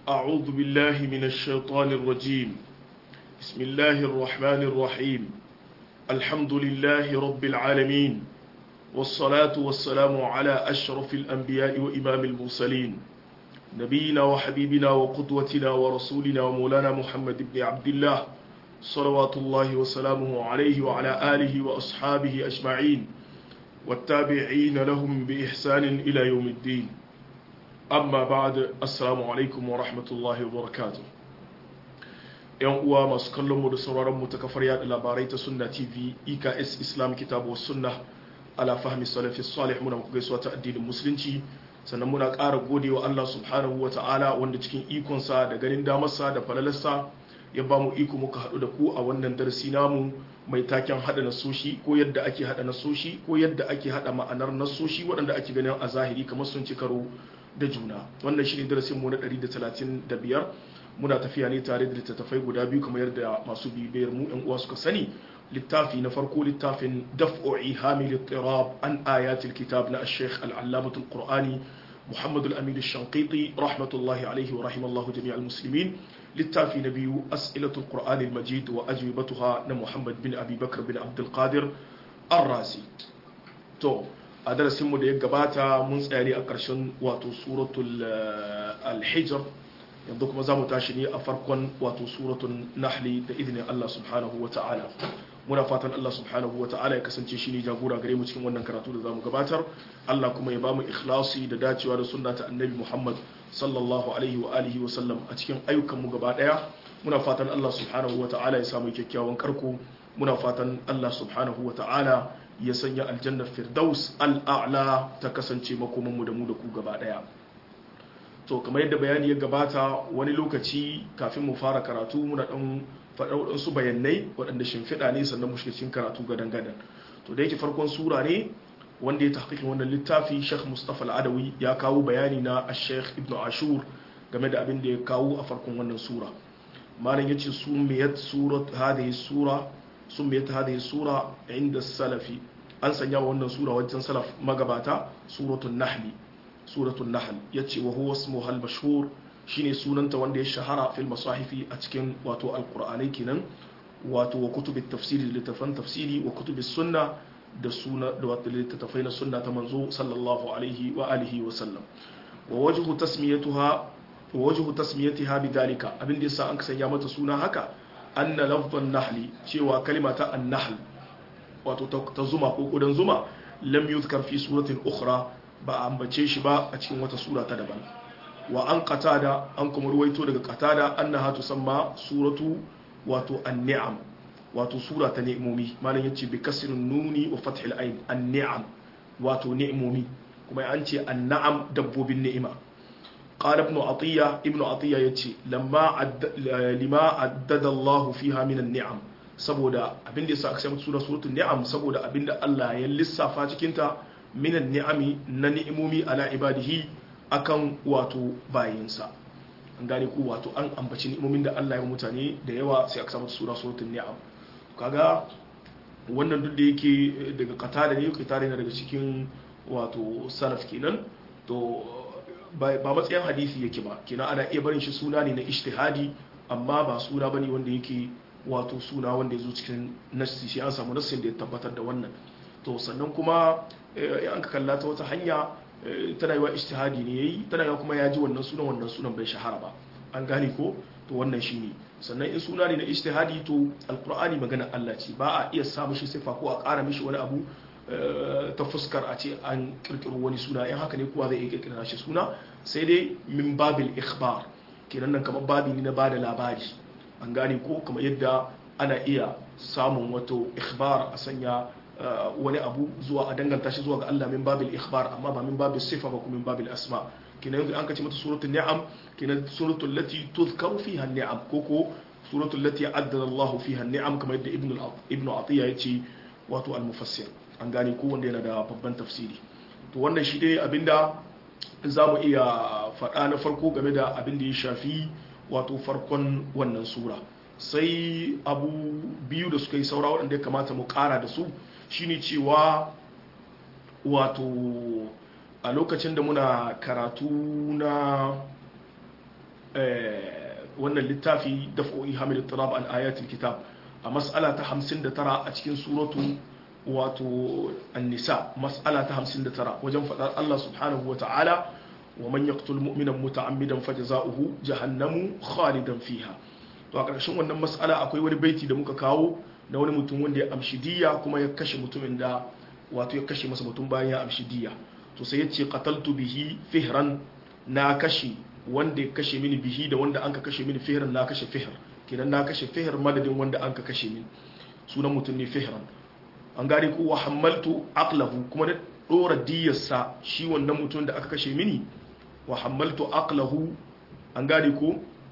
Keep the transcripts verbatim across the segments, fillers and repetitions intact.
أعوذ بالله من الشيطان الرجيم بسم الله الرحمن الرحيم الحمد لله رب العالمين والصلاة والسلام على أشرف الأنبياء وإمام المرسلين نبينا وحبيبنا وقدوتنا ورسولنا ومولانا محمد بن عبد الله صلوات الله وسلامه عليه وعلى آله وأصحابه أجمعين والتابعين لهم بإحسان إلى يوم الدين amma ba'd assalamu alaikum wa rahmatullahi wa barakatuh yan uwa masu kallon mu da sauraron mu ta kafar yada labarai ta sunna tv E K S Islam kitabu was sunna ala fahmi salafi salih muna muku gaisuwa ta addinin musulunci sannan muna ƙara godewa Allah subhanahu wa ta'ala wanda cikin ikon sa da ganin damarsa da falalarsa ya ba mu iko muka haɗu da ku a wannan darasi namu mai taken hada nasoshi ko yadda ake hada nasoshi ko yadda ake hada ma'anar nasoshi waɗanda ake ganin a zahiri kamar sun ci karo da juna. Wannan shi ne darasin mu na ɗari da talatin da biyar. Muna tafiya ne tare da littattafai guda biyu kamar yadda masu bibiyar mu ɗan uwa suka sani. Littafi na farko littafin Daf'u Ihamil Ittirab an Ayatil Kitab na Sheikh Al-Allamatul Qur'ani Muhammad Al-Amin Al-Shanqiti rahmatullahi alaihi wa rahimallahu jami'al muslimin. Littafi na biyu As'ilatul Qur'an Al-Majid wa ajwibatuha na Muhammad bin Abi Bakr bin Abdul Qadir Ar-Razi. To a darasinmu da ya gabata mun tsaya ne a ƙarshen wato suratul al-hijr yanzu kuma za mu tashi ne a farkon wato suratul nahli da izinin Allah subhanahu wa ta'ala muna fatan Allah subhanahu wa ta'ala ya kasance shi ne jagora gare mu cikin wannan karatu da za mu gabatar Allah kuma ya ba mu ikhlasi da dacewa da sunna ta annabi Muhammad sallallahu alaihi wa alihi wa sallam a cikin ayyukan mu gaba daya muna fatan Allah subhanahu wa ta'ala ya samu kyakkyawan karko muna fatan Allah subhanahu wa ta'ala ya sanya aljannar firdaus al'a'la ta kasance makomanmu da mu da ku gaba daya to kamar yadda bayani ya gabata wani lokaci kafin mu fara karatu muna dan faɗa waɗansu bayanai waɗanda shimfiɗa ne sannan mu shiga cikin karatu gadan gadan to da yake farkon sura ne wanda ya tahqiqin wannan littafi Sheikh Mustafa Al-Adawi ya kawo bayani na Sheikh Ibn Ashur game da abin da ya kawo a farkon wannan sura malam yace sumiyat surat hadhihi sura سميت هذه السورة عند السلف أنسى يا وأن سورة وجن سلف مجباتا سورة النحل سورة النحل يتشي وهو اسمها المشهور شيني سورة وندي الشهرة في المصاحف أتكن واتو القرآن كنن واتو وكتب التفسير اللي تفن تفسيري وكتب السنة دسونة دوات اللي تتفين السنة تمنزو صلى الله عليه وآله وسلم ووجه تسميتها ووجه تسميتها بذلك أبن دي سا أنك سيامة سونة هكا anna lafzan nahli cewa kalima ta an-nahl wato ta zuma ko kudan zuma lam yuzkar fi suratin ukhra ba ambace shi ba a cikin wata sura ta daban wa an qatada an kuma ruwaito daga qatada annaha tusamma suratu wato an-ni'am wato sura ta ni'imomi malan yace bi kasrin nuni wa fathil ayn an-ni'am wato ni'imomi kuma an ce an-na'am dabbobin ni'ima قال ابن عطية ابن عطية يتي لما عد لما عدد الله فيها من النعم saboda abinda yasa aka samu sura suratul ni'am saboda abinda Allah ya lissafa cikin ta minan ni'ami na ni'imomi ala ibadihi akan wato bayinsa an gane ku wato an ambaci ni'imomin da Allah ya yi mutane da yawa sai aka samu sura suratul ni'am kaga wannan duk da yake daga qatada ne qatada ne daga cikin wato salaf kenan to ba matsayin hadisi yake ba kina ana iya barin shi suna ne na ijtihadi amma ba suna bane wanda yake wato suna wanda yazo cikin nassi shi an samu nassin da ya tabbatar da wannan to sannan kuma an ka kalla ta wata hanya tana yiwa ijtihadi ne yayi tana yiwa kuma ya ji wannan sunan wannan sunan bai shahara ba an gane ko to wannan shine sannan in suna ne na ijtihadi to alqur'ani magana Allah ce ba a iya sa mishi sifa ko a ƙara mishi wani abu ta fuskar a ce an kirkiro wani suna yan haka ne kuwa zai iya kirkira shi suna sai dai min babil ikhbar kenan nan kamar babi ne na bada labari an gane ko kamar yadda ana iya samun wato ikhbar a sanya wani abu zuwa a danganta shi zuwa ga Allah min babil ikhbar amma ba min babil sifa ba kuma min babil asma kenan yanzu an kace mata suratul ni'am kenan suratul lati tuzkaru fiha an-ni'am koko suratul lati addana Allah fiha an-ni'am kamar yadda ibnu ibnu atiya yace wato al-mufassir an gane ko wanda yana da babban tafsiri to wannan shi dai abinda za mu iya faɗa na farko game da abinda ya shafi wato farkon wannan sura sai abu biyu da suka yi saura waɗanda ya kamata mu ƙara da su shine cewa wato a lokacin da muna karatu na wannan littafi daf'u ihamil ittirab an ayatul kitab a mas'ala ta hamsin da tara a cikin suratu wato an-nisa mas'ala ta hamsin da tara wajen fadar Allah subhanahu wata'ala wa man yaqtul mu'mina muta'ammidan fajza'uhu jahannamu khalidan fiha. to a ƙarshen wannan mas'ala akwai wani baiti da muka kawo na wani mutum wanda ya amshi diya kuma ya kashe mutumin da wato ya kashe masa mutum bayan ya amshi diya. to sai ya ce qataltu bihi fihran, na kashe wanda ya kashe mini bihi da wanda an ka kashe mini fihran, na kashe fihr kenan na kashe fihr madadin wanda an ka kashe mini, sunan mutum ne fihran. an gane ko wa hammaltu aqlahu, kuma na dora diyarsa shi wannan mutum da aka kashe mini, wa hammaltu aqlahu. an gane ko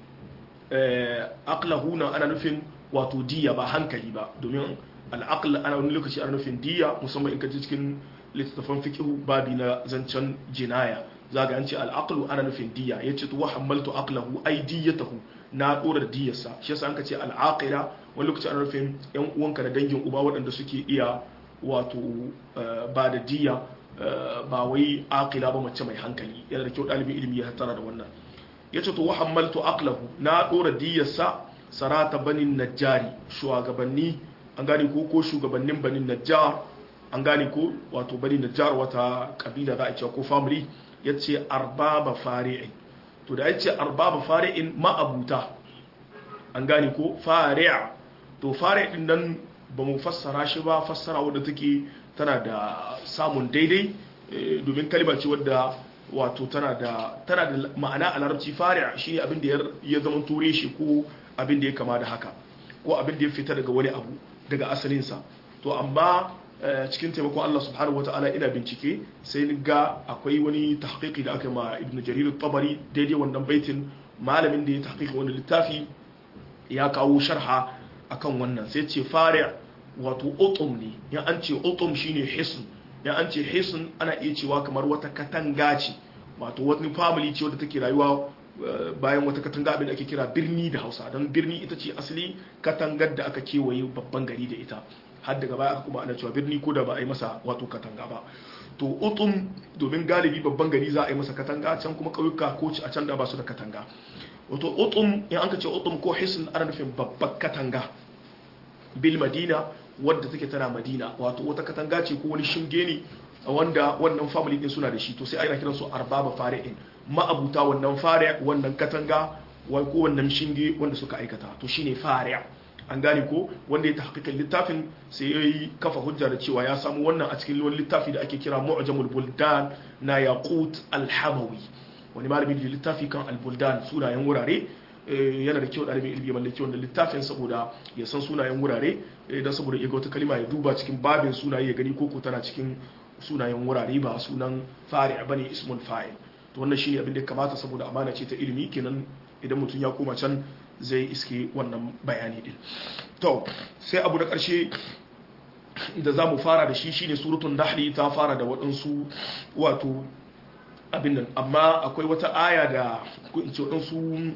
aqlahu na ana nufin wato diya ba hankali ba, domin al'aql ana wani lokaci ana nufin diya, musamman in ka ji cikin littattafan fiqh babi na zancen jinaya zaga an ce al'aqlu ana nufin diya, yace to wa hammaltu aqlahu ay diyatahu, na dora diyarsa. shi yasa an ka ce al'aqila wani lokaci ana nufin yan uwanka da dangin uba waɗanda suke iya wato ba da diya, ba wai aqila ba mace mai hankali. yana da kyau ɗalibin ilimi ya tara da wannan. yace to wa hammaltu aqlahu, na dora diyarsa sarata banin najjari, shugabanni an gane ko ko shugabannin banin najjar, an gane ko wato banin najjar wata kabila za a ce ko family. yace arbaba fari'in, to da yace arbaba fari'in ma'abuta, an gane ko fari'a, to fari' din nan ba mu fassara shi ba fassara wadda take tana da samun daidai, domin kalma ce wadda wato tana da tana da ma'ana a larabci. fari'a shine abin da ya zama ture shi ko abin da ya kama da haka, ko abin da ya fita daga wani abu daga asalinsa. to amma cikin taimakon Allah subhanahu wataala ina bincike sai ni ga akwai wani tahqiqi da aka ma Ibn Jarir at-Tabari daidai wannan baitin, malamin da ya tahqiqi wannan littafi ya kawo sharha akan wannan, sai ce fari' wato utum ne. ya an ce utum shine hisn, ya an ce hisn ana iya cewa kamar wata katanga ce, wato wani family ce wadda take rayuwa bayan wata katanga, abin da ake kira birni da Hausa, don birni ita ce asali katangar da aka kewaye babban gari da ita, har daga baya aka kuma ana cewa birni ko da ba a yi masa wato katanga ba. to utum domin galibi babban gari za a yi masa katanga, can kuma ƙauyuka ko a can da ba su da katanga. wato utum in an ka ce utum ko hisn ana nufin babbar katanga bil madina wadda take tana madina, wato wata katanga ce ko wani shinge ne wanda wannan family din suna da shi. to sai ana kiransu arbaba fari'in, ma'abuta wannan fari' wannan katanga wai ko wannan shinge wanda suka aikata, to shine fari'. an gane ko wanda ya tahqiqin littafin sai yayi kafa hujja da cewa ya samu wannan a cikin wani littafi da ake kira Mu'jamul Buldan na Yaqut al-Hamawi, wani malami da littafi kan al-Buldan, sunayen wurare. yana da kyau ɗalibin ilmi ya mallaki wannan littafin saboda ya san sunayen wurare, dan saboda ya ga wata kalma ya duba cikin babin sunaye ya gani koko tana cikin sunayen wurare ba sunan fari' bane ismul fa'il. to wannan shine abin da ya kamata saboda amana ce ta ilimi, kenan idan mutum ya koma can zai iske wannan bayani din. to sai abu da ƙarshe da za mu fara da shi shine suratul nahl. ta fara da waɗansu wato abin nan, amma akwai wata aya da ko in ce waɗansu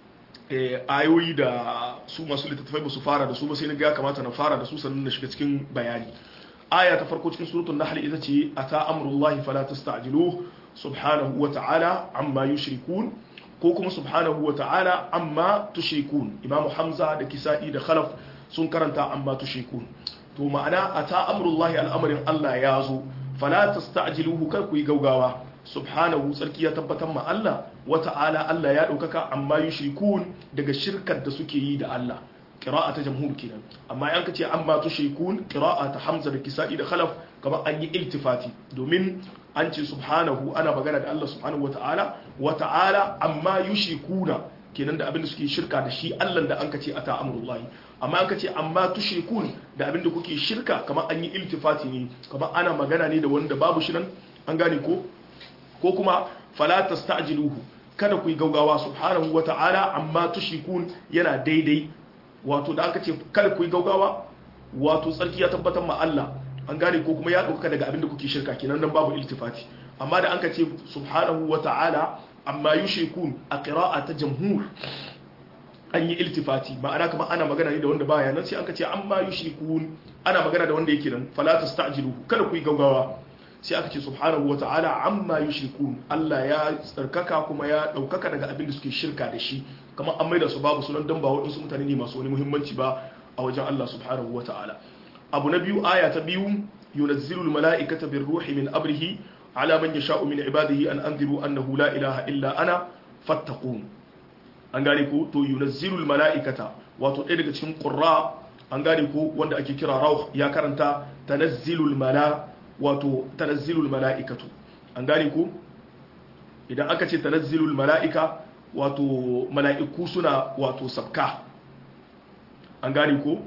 ayoyi da su masu littattafai ba su fara da su ba, sai na ga kamata na fara da su sannan na shiga cikin bayani. aya ta farko cikin suratul nahl ita ce ata amrullahi fala tasta'jiluhu subhanahu wa ta'ala amma yushrikun, ko kuma subhanahu wa ta'ala amma tushrikun. Imam Hamza da Kisa'i da Khalaf sun karanta amma tushrikun. to ma'ana ata amrullahi, al'amarin Allah ya zo, fala tasta'jiluhu, kar ku yi gaugawa. subhanahu, sarki ya tabbatar ma Allah, wa ta'ala, Allah ya daukaka, amma yushrikun, daga shirkar da suke yi da Allah. qira'a ta jamhur kenan. amma yan kace amma tushrikun, qira'a ta Hamza da Kisa'i da Khalaf, kamar an yi iltifati, domin an ce subhanahu ana magana da Allah subhanahu wa ta'ala, wa ta'ala amma yushrikuna, kenan da abin da suke shirka da shi Allah da an kace ata amrullahi. amma an kace amma tushrikun, da abin da kuke shirka, kamar an yi iltifati ne, kamar ana magana ne da wanda babu shi nan, an gane ko ko kuma fala tasta'jiluhu, kada ku yi gaugawa. subhanahu wa ta'ala amma tushrikun yana daidai, wato da aka ce kada ku yi gaugawa, wato tsarki ya tabbatar ma Allah, an gane ko kuma ya dauka daga abin da kuke shirka, kenan nan babu iltifati. amma da an ka ce subhanahu wa ta'ala amma yushrikun, a qira'a ta jamhur an yi iltifati, ma'ana kamar ana magana ne da wanda baya nan, sai an ka ce amma yushrikun ana magana da wanda yake nan. fala tasta'jiluhu, kada ku yi gaugawa. sai aka ce subhanahu wata'ala amma yushrikun Allah ya tsarkaka kuma ya daukaka daga abin da suke shirka da shi kamar an maida su babu sunan dan ba waɗansu mutane ne masu wani muhimmanci ba a wajen Allah subhanahu wata'ala. abu na biyu aya ta biyu yunazzilu almala'ikata birruhi min amrihi ala man yasha'u min ibadihi an anziru annahu la ilaha illa ana fattaqun. an gane ko to yunazzilu almala'ikata wato ɗaya daga cikin qurra an gane ko wanda ake kira rauh ya karanta tanazzilul mala wato tanazzilul mala'ikatu. an gane ko idan aka ce tanazzilul mala'ika wato mala'iku suna wato sabka. an gane ko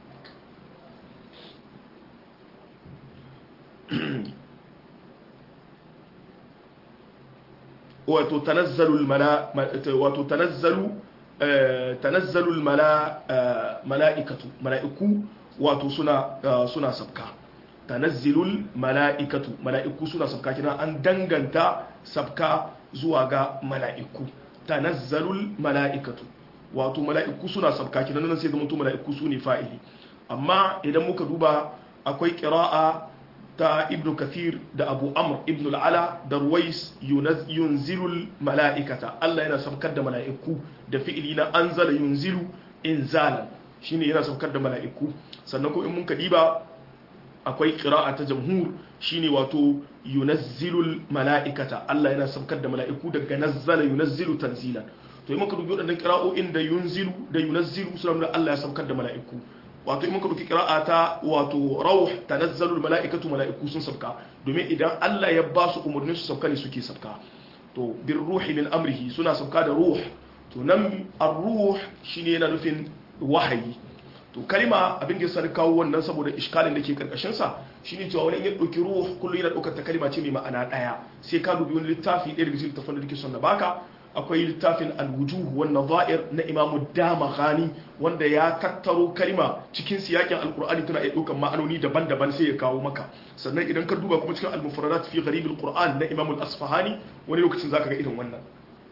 wato tanazzalul mala wato tanazzalu tanazzalul mala mala'ikatu mala'iku wato suna suna sabka. tanazzilul mala'ikatu mala'iku suna sabka kina an danganta sabka zuwa ga mala'iku. tanazzalul mala'ikatu wato mala'iku suna sabka kina nan sai zama to mala'iku su ne fa'ili. amma idan muka duba akwai qira'a ta ibn kathir da abu amr ibn al'ala da ruwais yunzilul mala'ikata Allah yana saukar da mala'iku da fi'ili na anzala yunzilu inzalan shine yana saukar da mala'iku. sannan ko in mun kadiba akwai qira'a ta jamhur shine wato yunazzilul mala'ikata Allah yana saukar da mala'iku daga nazzala yunazzilu tanzilan. to in muka dubi wadannan qira'o'in da yunzilu da yunazzilu sunan Allah ya saukar da mala'iku. wato in muka duki qira'ata wato rauh tanazzalul mala'ikatu mala'iku sun sabka domin idan Allah ya ba su umurnin su sabka ne suke sabka. to bir ruhi min amrihi suna sabka da ruh. to nan ar-ruh shine yana nufin wahayi. to kalima abin da yasa kawo wannan saboda iskalin da ke karkashin sa shine cewa wani ya dauki ruh kullu yana daukar ta kalima ce mai ma'ana daya sai ka dubi wani littafi ɗaya daga cikin littafin da dake son na baka akwai littafin al-wujuh wan nadha'ir na Imam Damaghani wanda ya tattaro kalima cikin siyakin al-Qur'ani tana iya daukan ma'anoni daban-daban sai ya kawo maka. sannan idan ka duba kuma cikin al-mufradat fi gharib al-Qur'an na Imam al-Asfahani wani lokacin zaka ga irin wannan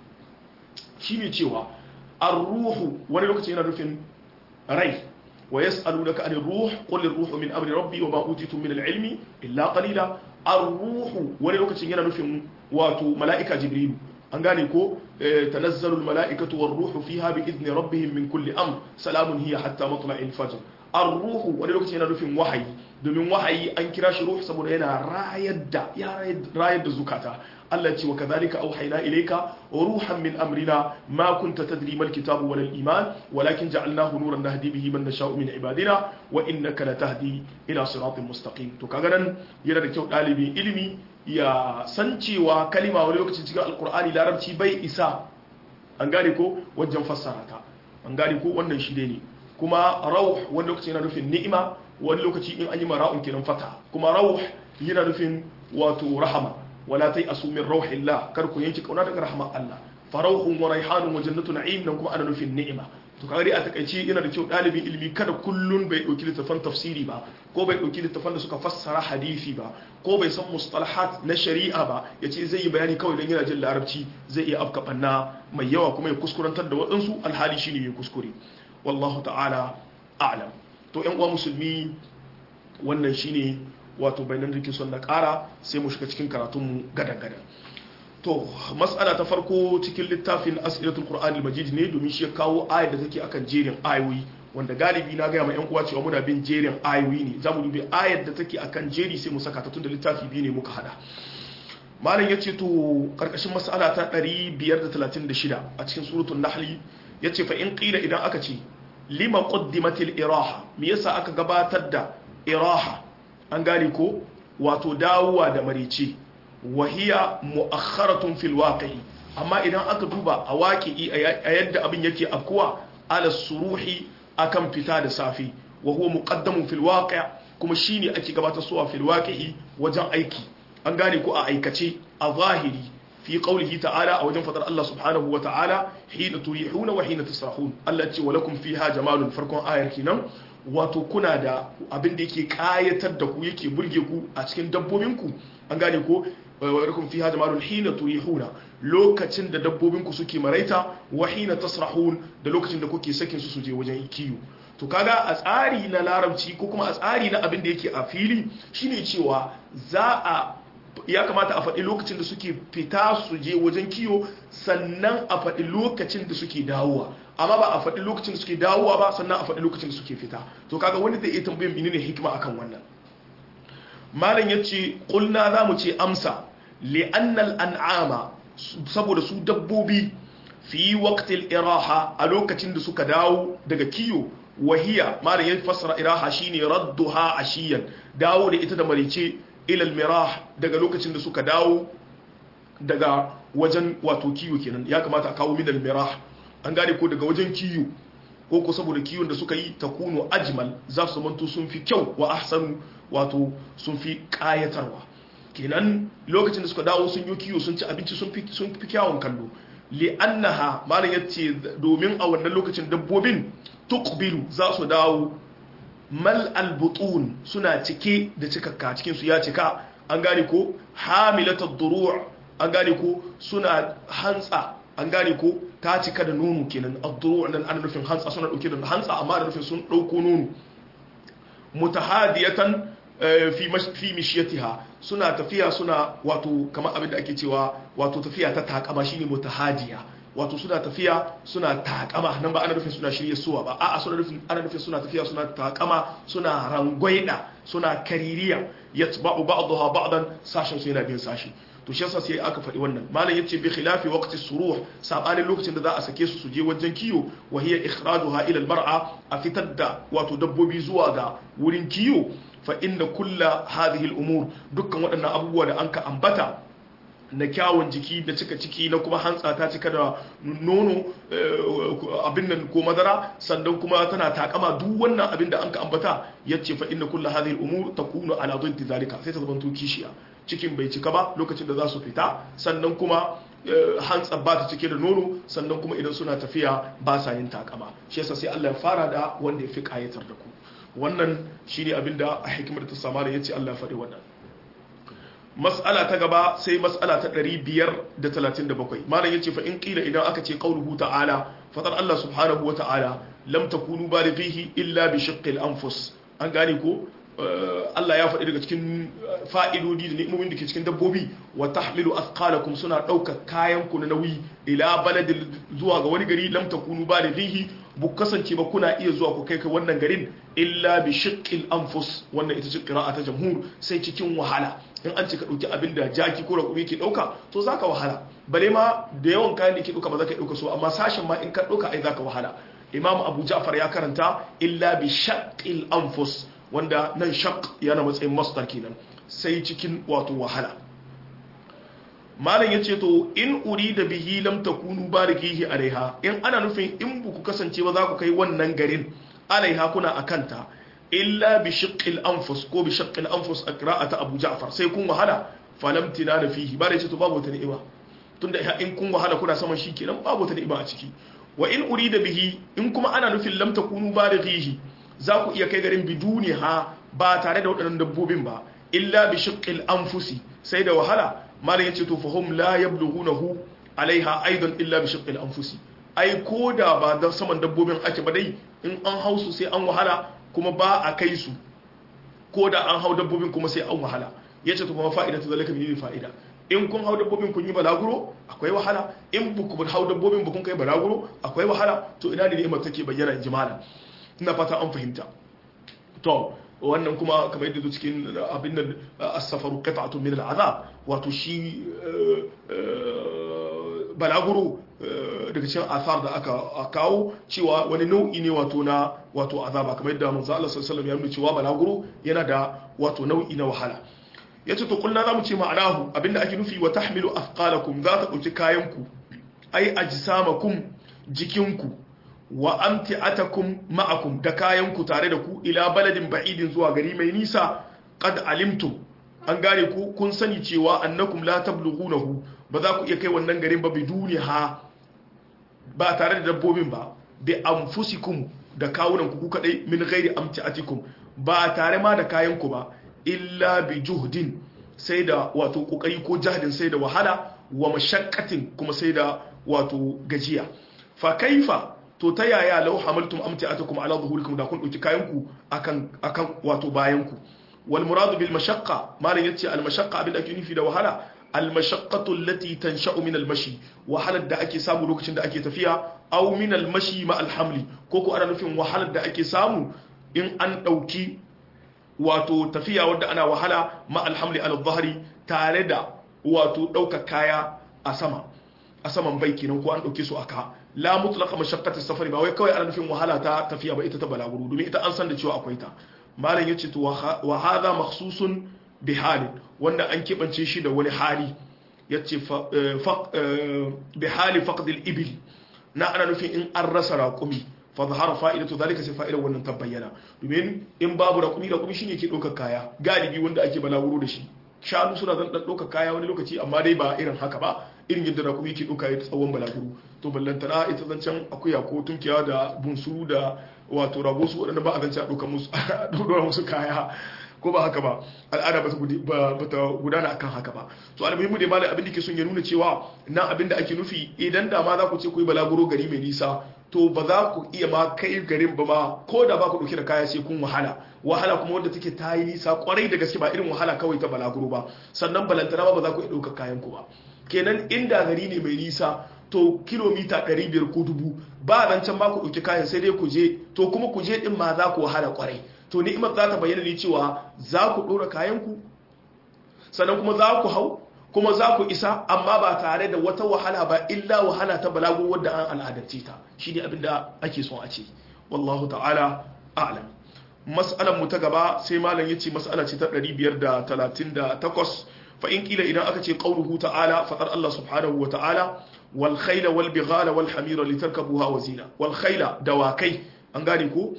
shine cewa ar-ruhu wani lokacin yana nufin rai. wa yas'alunaka anir ruh qul ar-ruhu min amri rabbi wa ma utitum min al-ilmi illa qalila. ar-ruhu wani lokacin yana nufin wato mala'ika Jibril. an gane ko tanazzalul mala'ikatu war ruhu fiha bi idni rabbihim min kulli amr salamun hiya hatta matla'il fajr. ar-ruhu wani lokaci yana nufin wahayi domin wahayi an kira shi ruh saboda yana rayar da ya rayar da zukata. Allah ce wa kadhalika auhayna ilayka ruhan min amrina ma kunta tadri mal kitabu wal iman walakin ja'alnahu nuran nahdi bihi man nasha'u min ibadina wa innaka latahdi ila siratin mustaqim. to kaga nan yana da kyau dalibin ilimi ya san cewa kalima wani lokacin cikin alkur'ani larabci bai isa an gane ko wajen fassara ta. an gane ko wannan shi ne kuma rauh wani lokaci yana nufin ni'ima wani lokaci in an yi mara'un kiran fata. kuma rauh yana nufin wato rahama wala tai asu min rauhillah kar ku yanki kauna daga rahman Allah. farauhun wa raihanun wa jannatu na'im nan kuma ana nufin ni'ima. to kaga dai a takaice yana da kyau dalibin ilimi kada kullun bai dauki littafan tafsiri ba ko bai dauki littafan da suka fassara hadisi ba ko bai san mustalahat na shari'a ba yace zai yi bayani kawai dan yana jin larabci zai iya afka banna mai yawa kuma ya kuskurantar da wadansu alhali shine mai kuskure. wallahu ta'ala a'lam. to ƴan uwa musulmi wannan shine wato bayanan da ke son na ƙara sai mu shiga cikin karatun mu gadan gadan. to mas'ala ta farko cikin littafin as'ilatul qur'anil majid ne domin shi ya kawo ayar da take akan jerin ayoyi wanda galibi na gaya ma yan uwa cewa muna bin jerin ayoyi ne zamu dubi ayar da take akan jeri sai mu saka ta tunda littafi biyu ne muka hada. malam yace to karkashin mas'ala ta ɗari biyar da talatin da shida a cikin suratul nahl yace fa in qila idan aka ce lima qaddimatil iraha me yasa aka gabatar da iraha an gane ko wato dawowa da marici wahiya mu'akharatun fil waqi'i amma idan aka duba a waqi'i a yadda abin yake afkuwa ala suruhi akan fita da safi wa huwa muqaddamun fil waqi' kuma shine ake gabatar suwa fil waqi'i wajen aiki an gane ko a aikace a zahiri fi qawlihi ta'ala a wajen fadar Allah subhanahu wa ta'ala hina turihuna wa hina tasrahun Allah ce wa lakum fiha jamalun farkon ayar kinan wato kuna da abin da yake kayatar da ku yake burge ku a cikin dabbobinku an gane ko wa lakum fiha jamalun hina turihuna lokacin da dabbobinku suke maraita wa hina tasrahun da lokacin da kuke sakin su su je wajen kiyo. to kaga a tsari na larabci ko kuma a tsari na abin da yake a fili shine cewa za a ya kamata a faɗi lokacin da suke fita su je wajen kiyo sannan a faɗi lokacin da suke dawowa amma ba a faɗi lokacin da suke dawowa ba sannan a faɗi lokacin da suke fita to kaga wani zai iya tambayin menene hikima akan wannan malam yace qulna zamu ce amsa li anna an'ama saboda su dabbobi fi waqtil iraha a lokacin da suka dawo daga kiyo wahiya malam ya fassara iraha shine radduha ashiyan dawo da ita da marice ila almirah daga lokacin da suka dawo daga wajen wato kiyo kenan ya kamata a kawo min almirah an gane ko daga wajen kiyo ko ko saboda kiyon da suka yi takunu ajmal za su manto sun fi kyau wa ahsanu wato sun fi kayatarwa kenan lokacin da suka dawo sun yi kiyo sun ci abinci sun fi sun fi kyawun kallo li'annaha malam yace domin a wannan lokacin dabbobin tuqbilu za su dawo mal albutun suna cike da cikakka cikin su ya cika an gane ko hamilatud duru' an gane ko suna hantsa an gane ko ta cika da nono kenan ad-duru' nan ana nufin hantsa suna dauke da hantsa amma da nufin sun dauko nono mutahadiyatan fi fi mishiyatiha suna tafiya suna wato kamar abin da ake cewa wato tafiya ta takama shine mutahadiya wato suna tafiya suna takama nan ba ana nufin suna shirye suwa ba a'a suna nufin ana nufin suna tafiya suna takama suna rangwaida suna kaririya yatba'u ba'daha ba'dan sashin su yana bin sashi to shi yasa sai aka faɗi wannan malam yace bi khilafi waqti suruh sabanin lokacin da za a sake su su je wajen kiyo wa hiya ikhrajuha ila al-mar'a a fitar da wato dabbobi zuwa ga wurin kiyo fa inna kulla hadhihi al-umur dukkan waɗannan abubuwa da anka ambata na kyawun jiki da cika ciki na kuma hantsa ta cika da nono abin nan ko madara sannan kuma tana takama duk wannan abin da anka ambata yace fa inna kulla hadhihi al-umur takunu ala dhinti zalika sai ta zamanto kishiya cikin bai cika ba lokacin da za su fita sannan kuma hantsa ba ta cike da nono sannan kuma idan suna tafiya ba sa yin takama shi yasa sai Allah ya fara da wanda ya fi kayatar da ku wannan shine abinda a hikimar ta samara yace Allah ya faɗi wannan mas'ala ta gaba sai mas'ala ta ɗari biyar da talatin da bakwai malam yace fa in qila idan aka ce qauluhu ta'ala fatar Allah subhanahu wa ta'ala lam takunu balighihi illa bi shaqqil anfus an gane ko Allah ya faɗi daga cikin fa'idodi da ni'imomin da ke cikin dabbobi wa tahmilu athqalakum suna ɗaukar kayan ku na nauyi ila baladin zuwa ga wani gari lam takunu balighihi bu kasance ba kuna iya zuwa ku kai kai wannan garin illa bi shaqqil anfus wannan ita ce qira'a ta jamhur sai cikin wahala in an ce ka dauki abin da jaki ko rakumi ke dauka to zaka wahala bare ma da yawan kayan da ke dauka ba zaka dauka so amma sashin ma in ka dauka ai zaka wahala imam abu ja'far ya karanta illa bi shaqqil anfus wanda nan shaq yana matsayin masdar kenan sai cikin wato wahala malam yace to in urida bihi lam takunu barikihi alaiha in ana nufin in buku kasance ba za ku kai wannan garin alaiha kuna akanta illa bi shaqqil anfus ko bi shaqqil anfus qira'ata abu ja'far sai kun wahala falam tinana fihi bare yace to babu ta ni'ima tunda in kun wahala kuna saman shi kenan babu ta ni'ima a ciki wa in urida bihi in kuma ana nufin lam takunu barikihi za ku iya kai garin biduni ha ba tare da waɗannan dabbobin ba illa bi shaqqil anfusi sai da wahala malam yace to fahum la yablughunahu alaiha aidan illa bi shaqqil anfusi ai koda ba da saman dabbobin ake ba dai in an hausu sai an wahala kuma ba a kai su koda an hau dabbobin kuma sai an wahala yace to kuma fa'idatu zalika bi fa'ida in kun hau dabbobin kun yi balaguro akwai wahala in bu ku hau dabbobin bu kun kai balaguro akwai wahala to ina ne ni'imar take bayyana jimala ina fata an fahimta to wannan kuma kamar yadda cikin abin nan as-safaru qit'atun min al-azab wato shi balaguro daga cikin asar da aka kawo cewa wani nau'i ne wato na wato azaba kamar yadda manzo Allah sallallahu alaihi wasallam ya nuna cewa balaguro yana da wato nau'i na wahala yace to kullu zamu ce ma'anahu abinda ake nufi wa tahmilu athqalakum za ta dauki kayanku ai ajsamakum jikinku wa amti'atakum ma'akum da kayanku tare da ku ila baladin ba'idin zuwa gari mai nisa qad alimtum an gane ku kun sani cewa annakum la tablughunahu ba za ku iya kai wannan garin ba biduni ha ba tare da dabbobin ba bi anfusikum da kawunan ku kadai min ghairi amti'atikum ba tare ma da kayanku ba illa bi juhdin sai da wato kokari ko jahdin sai da wahala wa mashaqqatin kuma sai da wato gajiya fa kaifa to ta yaya lau hamaltum amti'atakum ala zuhurikum da kun dauki kayanku akan akan wato bayanku wal muradu bil mashaqqa malan yace al mashaqqa abin da ake nufi da wahala al mashaqqatu allati tansha'u min al mashi wahalar da ake samu lokacin da ake tafiya aw min al mashi ma al hamli ko ko ana nufin wahalar da ake samu in an dauki wato tafiya wadda ana wahala ma al hamli al dhahri tare da wato dauka kaya a sama a saman bai kenan ko an dauke su aka la mutlaqa mashaqqati safari ba wai kawai ana nufin wahala ta tafiya ba ita ta balaguro domin ita an san da cewa akwai ta malam yace to wa hadha makhsusun bi hali wanda an kibance shi da wani hali yace bi hali faqd al ibil na ana nufin in an rasa raqumi fa zahara fa'idatu zalika sai fa'idar wannan tabbayyana domin in babu raqumi raqumi shine ke dokar kaya galibi wanda ake balaguro da shi shanu suna zan dan dokar kaya wani lokaci amma dai ba irin haka ba irin yadda raqumi ke doka ya tsawon balaguro to ballantana ita zancan akuya ko tunkiya da bunsuru da wato rago su wadanda ba a zancan dokar musu dokar musu kaya ko ba haka ba al'ada ba ta gudana akan haka ba to almuhimmu dai malai abin da ke son ya nuna cewa nan abin da ake nufi idan da ma za ku ce ku yi balaguro gari mai nisa to ba za ku iya ma kai garin ba ma ko da ba ku dauke da kaya sai kun wahala wahala kuma wadda take ta yi nisa kwarai da gaske ba irin wahala kawai ta balaguro ba sannan balantana ba ba za ku iya dauka kayan ku ba kenan inda gari ne mai nisa to kilomita ɗari biyar ko dubu ba nan can ma ku dauki kayan sai dai ku je to kuma ku je din ma za ku wahala kwarai to ni'imar za ta bayyana ne cewa za ku dora kayan ku sannan kuma za ku hau kuma za ku isa amma ba tare da wata wahala ba illa wahala ta balagu wadda an al'adarci ta shi ne abinda ake son a ce wallahu ta'ala a'lam mas'alar mu ta gaba sai malam yace mas'ala ce ta ɗari biyar da talatin da takwas fa in kila idan aka ce qauluhu ta'ala fatar Allah subhanahu wa ta'ala wal khayla wal bighala wal hamira litarkabuha wa zina wal khayla dawakai an gane ko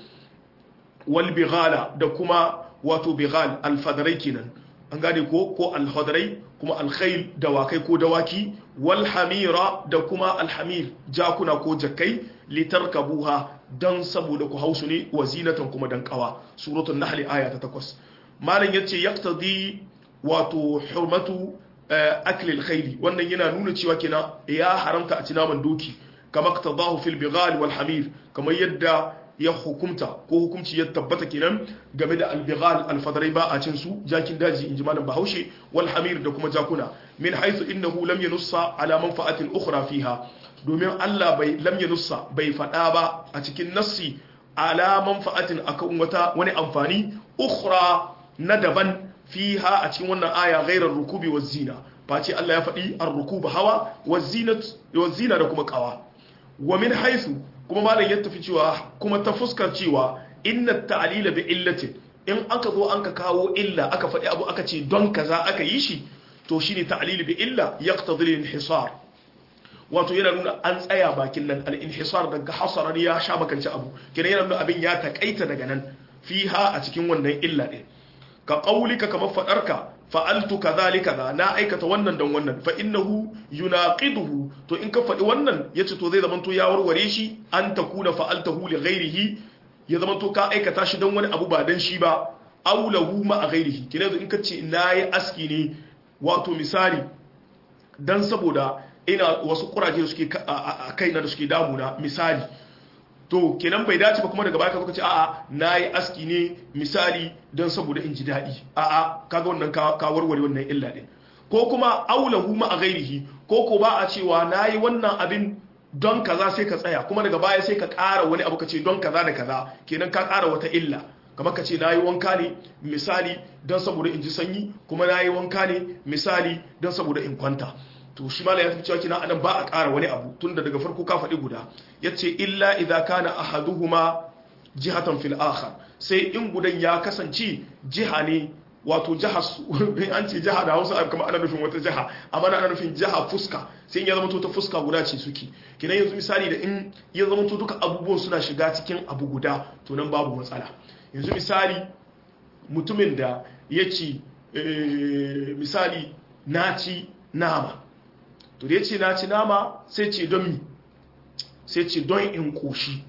wal bighala da kuma wato bighal al fadrai kenan an gane ko ko al fadrai kuma al khayl dawakai ko dawaki wal hamira da kuma al hamir jakuna ko jakkai litarkabuha dan saboda ku hausu ne wa zinatan kuma dan kawa suratul nahl aya ta takwas malan yace yaqtadi wato hurmatu akli al khayl wannan yana nuna cewa kina ya haramta a ci naman doki kama qtadahu fil bighal wal hamir kamar yadda ya hukumta ko hukumci ya tabbata kenan game da albighal alfadarai ba a cin su jakin daji inji malam bahaushe wal hamir da kuma jakuna min haythu innahu lam yanussa ala manfa'atin ukhra fiha domin Allah bai lam yanussa bai fada ba a cikin nassi ala manfa'atin akan wata wani amfani ukhra na daban fiha a cikin wannan aya ghairar rukubi waz zina face Allah ya fadi ar-rukuba hawa waz zinat waz zina da kuma qawa wa min haythu kuma malam ya tafi cewa kuma ta fuskar cewa inna ta'lila bi illatin in aka zo an ka kawo illa aka faɗi abu aka ce don kaza aka yi shi to shine ta'lil bi illa yaqtadi al-inhisar wato yana nuna an tsaya bakin nan al-inhisar daga hasarar ya sha makanci abu kina yana nuna abin ya takaita daga nan fiha a cikin wannan illa din ka qaulika kamar fadarka fa'altu kadhalika da na aikata wannan dan wannan fa innahu yunaqiduhu to in ka faɗi wannan yace to zai zamanto ya warware shi an takuna fa'altahu li ghairihi ya zamanto ka aikata shi dan wani abu ba dan shi ba aw lahu ma ghairihi kina in ka ce nayi aski ne wato misali dan saboda ina wasu kuraje da suke a kaina da suke damuna misali to kenan bai dace ba kuma daga baya ka ce a'a nayi aski ne misali don saboda in ji daɗi a'a kaga wannan ka warware wannan illa din ko kuma aulahu ma a gairihi ko ko ba a cewa nayi wannan abin don kaza sai ka tsaya kuma daga baya sai ka ƙara wani abu ka ce don kaza da kaza kenan ka ƙara wata illa kamar ka ce nayi wanka ne misali don saboda in ji sanyi kuma nayi wanka ne misali don saboda in kwanta to shi mala ya fi cewa kina anan ba a ƙara wani abu tunda daga farko ka faɗi guda yace illa idza kana ahaduhuma jihatan fil akhar sai in gudan ya kasance jiha ne wato jiha an ce jiha da Hausa kamar ana nufin wata jiha amma ana nufin jiha fuska sai ya zama to ta fuska guda ce suke kina yanzu misali da in ya zama to duka abubuwan suna shiga cikin abu guda to nan babu matsala yanzu misali mutumin da ya ci misali na ci nama to da ya ce na ci nama sai ce don mi sai ce don in koshi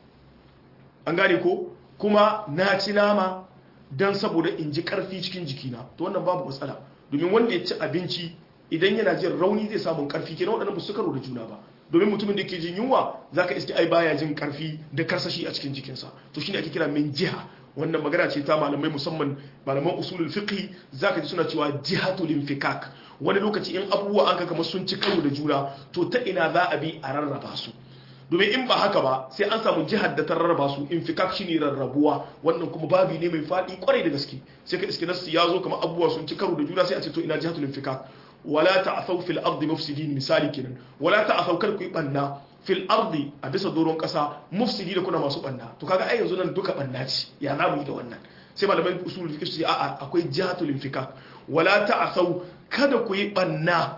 an gane ko kuma na ci nama don saboda in ji karfi cikin jikina to wannan babu matsala domin wanda ya ci abinci idan yana jin rauni zai samun karfi kenan waɗannan ba su karo da juna ba domin mutumin da ke jin yunwa zaka iske ai baya jin karfi da karsashi a cikin jikinsa to shine ake kira min jiha wannan magana ce ta malamai musamman malaman usulul fiqh zaka ji suna cewa jihatul infikak wani lokaci in abubuwa an ka kamar sun ci karo da juna to ta ina za a bi a rarraba su domin in ba haka ba sai an samu jihar da ta rarraba su infikak shine rarrabuwa wannan kuma babi ne mai fadi kwarai da gaske sai ka iske nasu ya zo kamar abubuwa sun ci karo da juna sai a ce to ina jihatul infikak wala ta'thaw fil ardi mufsidin misali kenan wala ta'thaw kar ku yi banna fil ardi a bisa doron kasa mufsidi da kuna masu banna to kaga ai yanzu nan duka banna ce ya zamu yi da wannan sai malamai usulul fiqh su a'a akwai jihatul infikak wala ta'thaw kada ku yi banna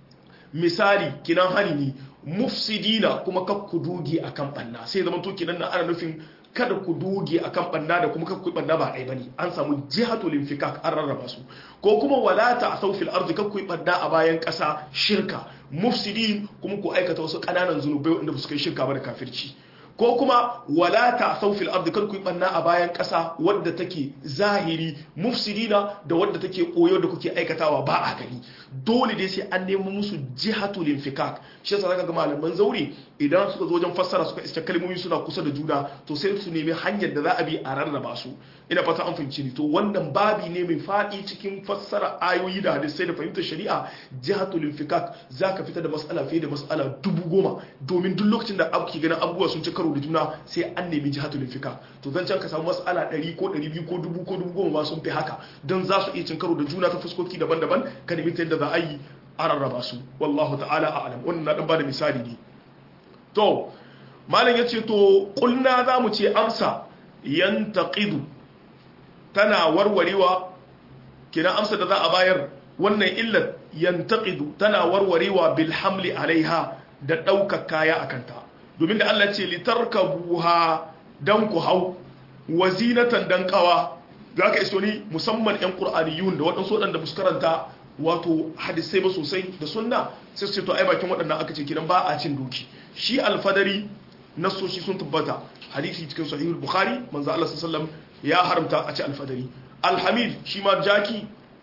misali kinan hani ne mufsidina kuma kar ku doge akan banna sai zaman to kinan na ana nufin kada ku doge akan banna da kuma kar ku banna ba ai bane an samu jihatul infikak an rarraba su ko kuma wala ta'thaw fil ardi kar ku yi banna a bayan kasa shirka mufsidin kuma ku aikata wasu kananan zunubai wanda ba su kai shirka ba da kafirci ko kuma wala ta'thaw fil ardi kar ku yi banna a bayan kasa wadda take zahiri mufsidina da wadda take koyo da kuke aikatawa ba a gani dole dai sai an nemo musu jihatul infikak shi yasa zaka ga malaman zauri idan suka zo wajen fassara suka iska kalmomi suna kusa da juna to sai su nemi hanyar da za a bi a rarraba su ina fata an fahimci ni to wannan babi ne mai fadi cikin fassara ayoyi da hadisai da fahimtar shari'a jihatul infikak zaka fita da mas'ala fiye da mas'ala dubu goma domin duk lokacin da ake ganin abubuwa sun ci karo da juna sai an nemi jihatul infika to zan can ka samu mas'ala ɗari ko ɗari biyu ko dubu ko dubu goma ma sun fi haka don za su iya cin karo da juna ta fuskoki daban-daban ka nemi ta yadda za a yi a rarraba su wallahu ta'ala a'lam wannan na dan bada misali ne to malam yace to kulna za mu ce amsa yantaqidu tana warwarewa kina amsa da za a bayar wannan illat yantaqidu tana warwarewa bil hamli alaiha da ɗaukar kaya akanta domin da Allah ce litarkabuha dan ku hau wazinatan dan kawa zaka iso ni musamman ƴan qur'aniyun da wadansu wadanda bus karanta wato hadisai ba sosai da sunna sai su ce to ai bakin wadannan aka ce kidan ba a cin doki shi alfadari nasoshi sun tabbata hadisi cikin sahihul bukhari manzo Allah sallallahu alaihi wasallam ya haramta a ci alfadari alhamid shi ma jaki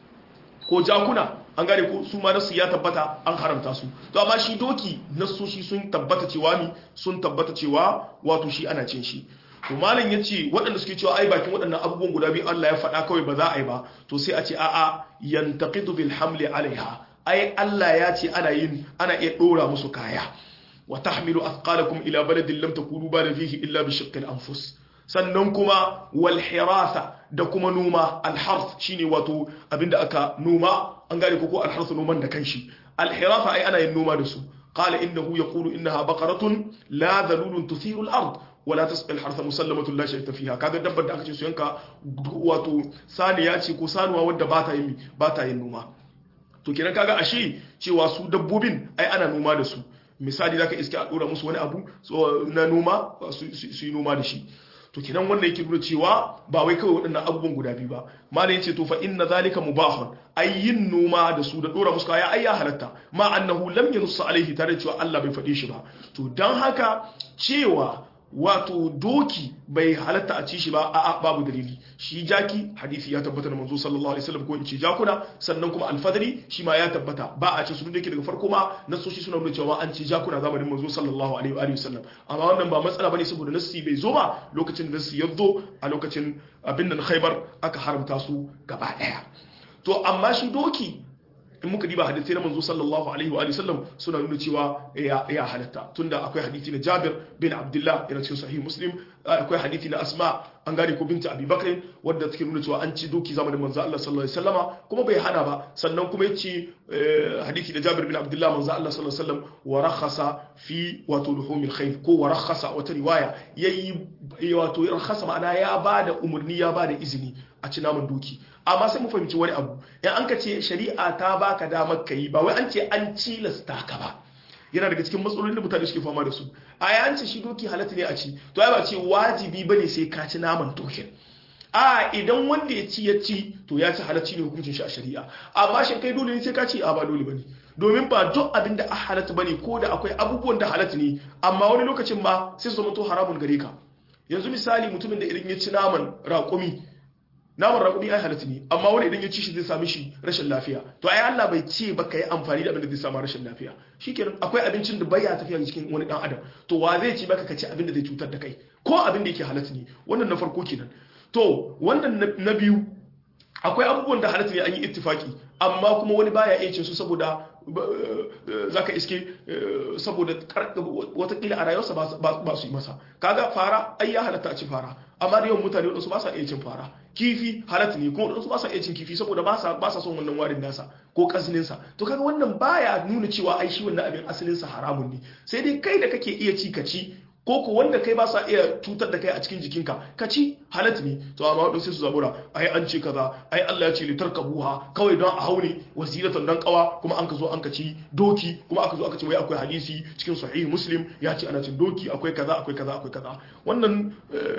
ko jakuna an gane ko su ma nasu ya tabbata an haramta su to amma shi doki nasoshi sun tabbata cewa ni sun tabbata cewa wato shi ana cin shi to malam yace waɗanda suke cewa ai bakin waɗannan abubuwan guda biyu Allah ya faɗa kawai ba za a yi ba to sai a ce a'a yantaqidu bil hamli alaiha ai Allah ya ce ana yin ana iya dora musu kaya wa tahmilu athqalakum ila baladin lam takunu bada fihi illa bi shaqqil anfus sannan kuma wal hirasa da kuma noma alharth shine wato abinda aka noma an gane ko ko alharth noman da kanshi alhirafa ai ana yin noma da su qala innahu yaqulu innaha baqaratun la dhalulun tuthiru al-ard wala tasqi al-harth musallamatun la shay'a fiha kaga dabbar da aka ce su yanka wato saniya ce ko sanuwa wadda ba ta yin ba ta yin noma to kenan kaga ashe cewa su dabbobin ai ana noma da su misali zaka iske a dora musu wani abu na noma su yi noma da shi to kidan wanda yake nuna cewa ba wai kawai waɗannan abubuwan guda biyu ba malai yace to fa inna zalika mubahun ayyin noma da su da dora musu kaya ai ya halatta ma annahu lam yanus alaihi tare cewa Allah bai faɗe shi ba to dan haka cewa wato doki bai halatta a ci shi ba a'a babu dalili shi jaki hadisi ya tabbata da manzo sallallahu alaihi wasallam ko in ce jakuna sannan kuma alfadari shi ma ya tabbata ba a ci su dake daga farko ma nasoshi suna nuna cewa an ci jakuna zamanin manzo sallallahu alaihi wa sallam amma wannan ba matsala bane saboda nassi bai zo ba lokacin da nassi ya zo a lokacin abin nan Khaibar aka haramta su gaba daya to amma shi doki in muka diba hadisi na manzo sallallahu alaihi wa sallam suna nuna cewa ya halatta tunda akwai hadisi na Jabir bin Abdullah yana cikin sahih Muslim akwai hadisi na Asma an gane ko binta Abi Bakr wadda take nuna cewa an ci doki zamanin manzo Allah sallallahu alaihi wasallama kuma bai hana ba sannan kuma yace hadisi da Jabir bin Abdullah manzo Allah sallallahu alaihi wasallam wa rakhasa fi wato luhumil khayl ko wa rakhasa wata riwaya yayi wato ya rakhasa ma'ana ya bada umurni ya bada izini a ci naman doki amma sai mu fahimci wani abu in an ka ce shari'a ta baka damar kai ba wai an ce an cilasta ka ba yana daga cikin matsalolin da mutane suke fama da su a ya ce shi doki halatta ne a ci to ai ba ce wajibi bane sai ka ci naman dokin a idan wanda ya ci ya ci to ya ci halacci ne hukuncin shi a shari'a amma shin kai dole ne sai ka ci a ba dole bane domin ba duk abin da a halatta bane ko da akwai abubuwan da halatta ne amma wani lokacin ma sai su zama to haramun gare ka yanzu misali mutumin da idan ya ci naman raƙumi naman raƙumi ai halatta ne amma wani idan ya ci shi zai sami shi rashin lafiya to ai Allah bai ce ba ka yi amfani da abin da zai samu rashin lafiya shikenan akwai abincin da baya tafiya cikin wani dan adam to wa zai ci baka ka ci abin da zai cutar da kai ko abin da yake halatta ne wannan na farko kenan to wannan na biyu akwai abubuwan da halatta ne an yi ittifaki amma kuma wani baya iya cin su saboda zaka iske saboda watakila a rayuwarsa ba su yi masa kaga fara ai ya halatta a ci fara amma da yawan mutane wadansu ba sa iya cin fara kifi halatta ne kuma wadansu ba sa iya cin kifi saboda ba sa son wannan warin nasa ko kasninsa to kaga wannan baya nuna cewa ai shi wannan abin asalinsa haramun ne sai dai kai da kake iya ci ka ci ko ko wanda kai ba sa iya cutar da kai a cikin jikinka ka ci halatta ne to amma wadanda sai su zabura ai an ce kaza ai Allah ya ce litarkabuha kawai don a haune wasilatan dan kawa kuma an ka zo an ka ci doki kuma aka zo aka ce wai akwai hadisi cikin sahih muslim ya ce ana cin doki akwai kaza akwai kaza akwai kaza wannan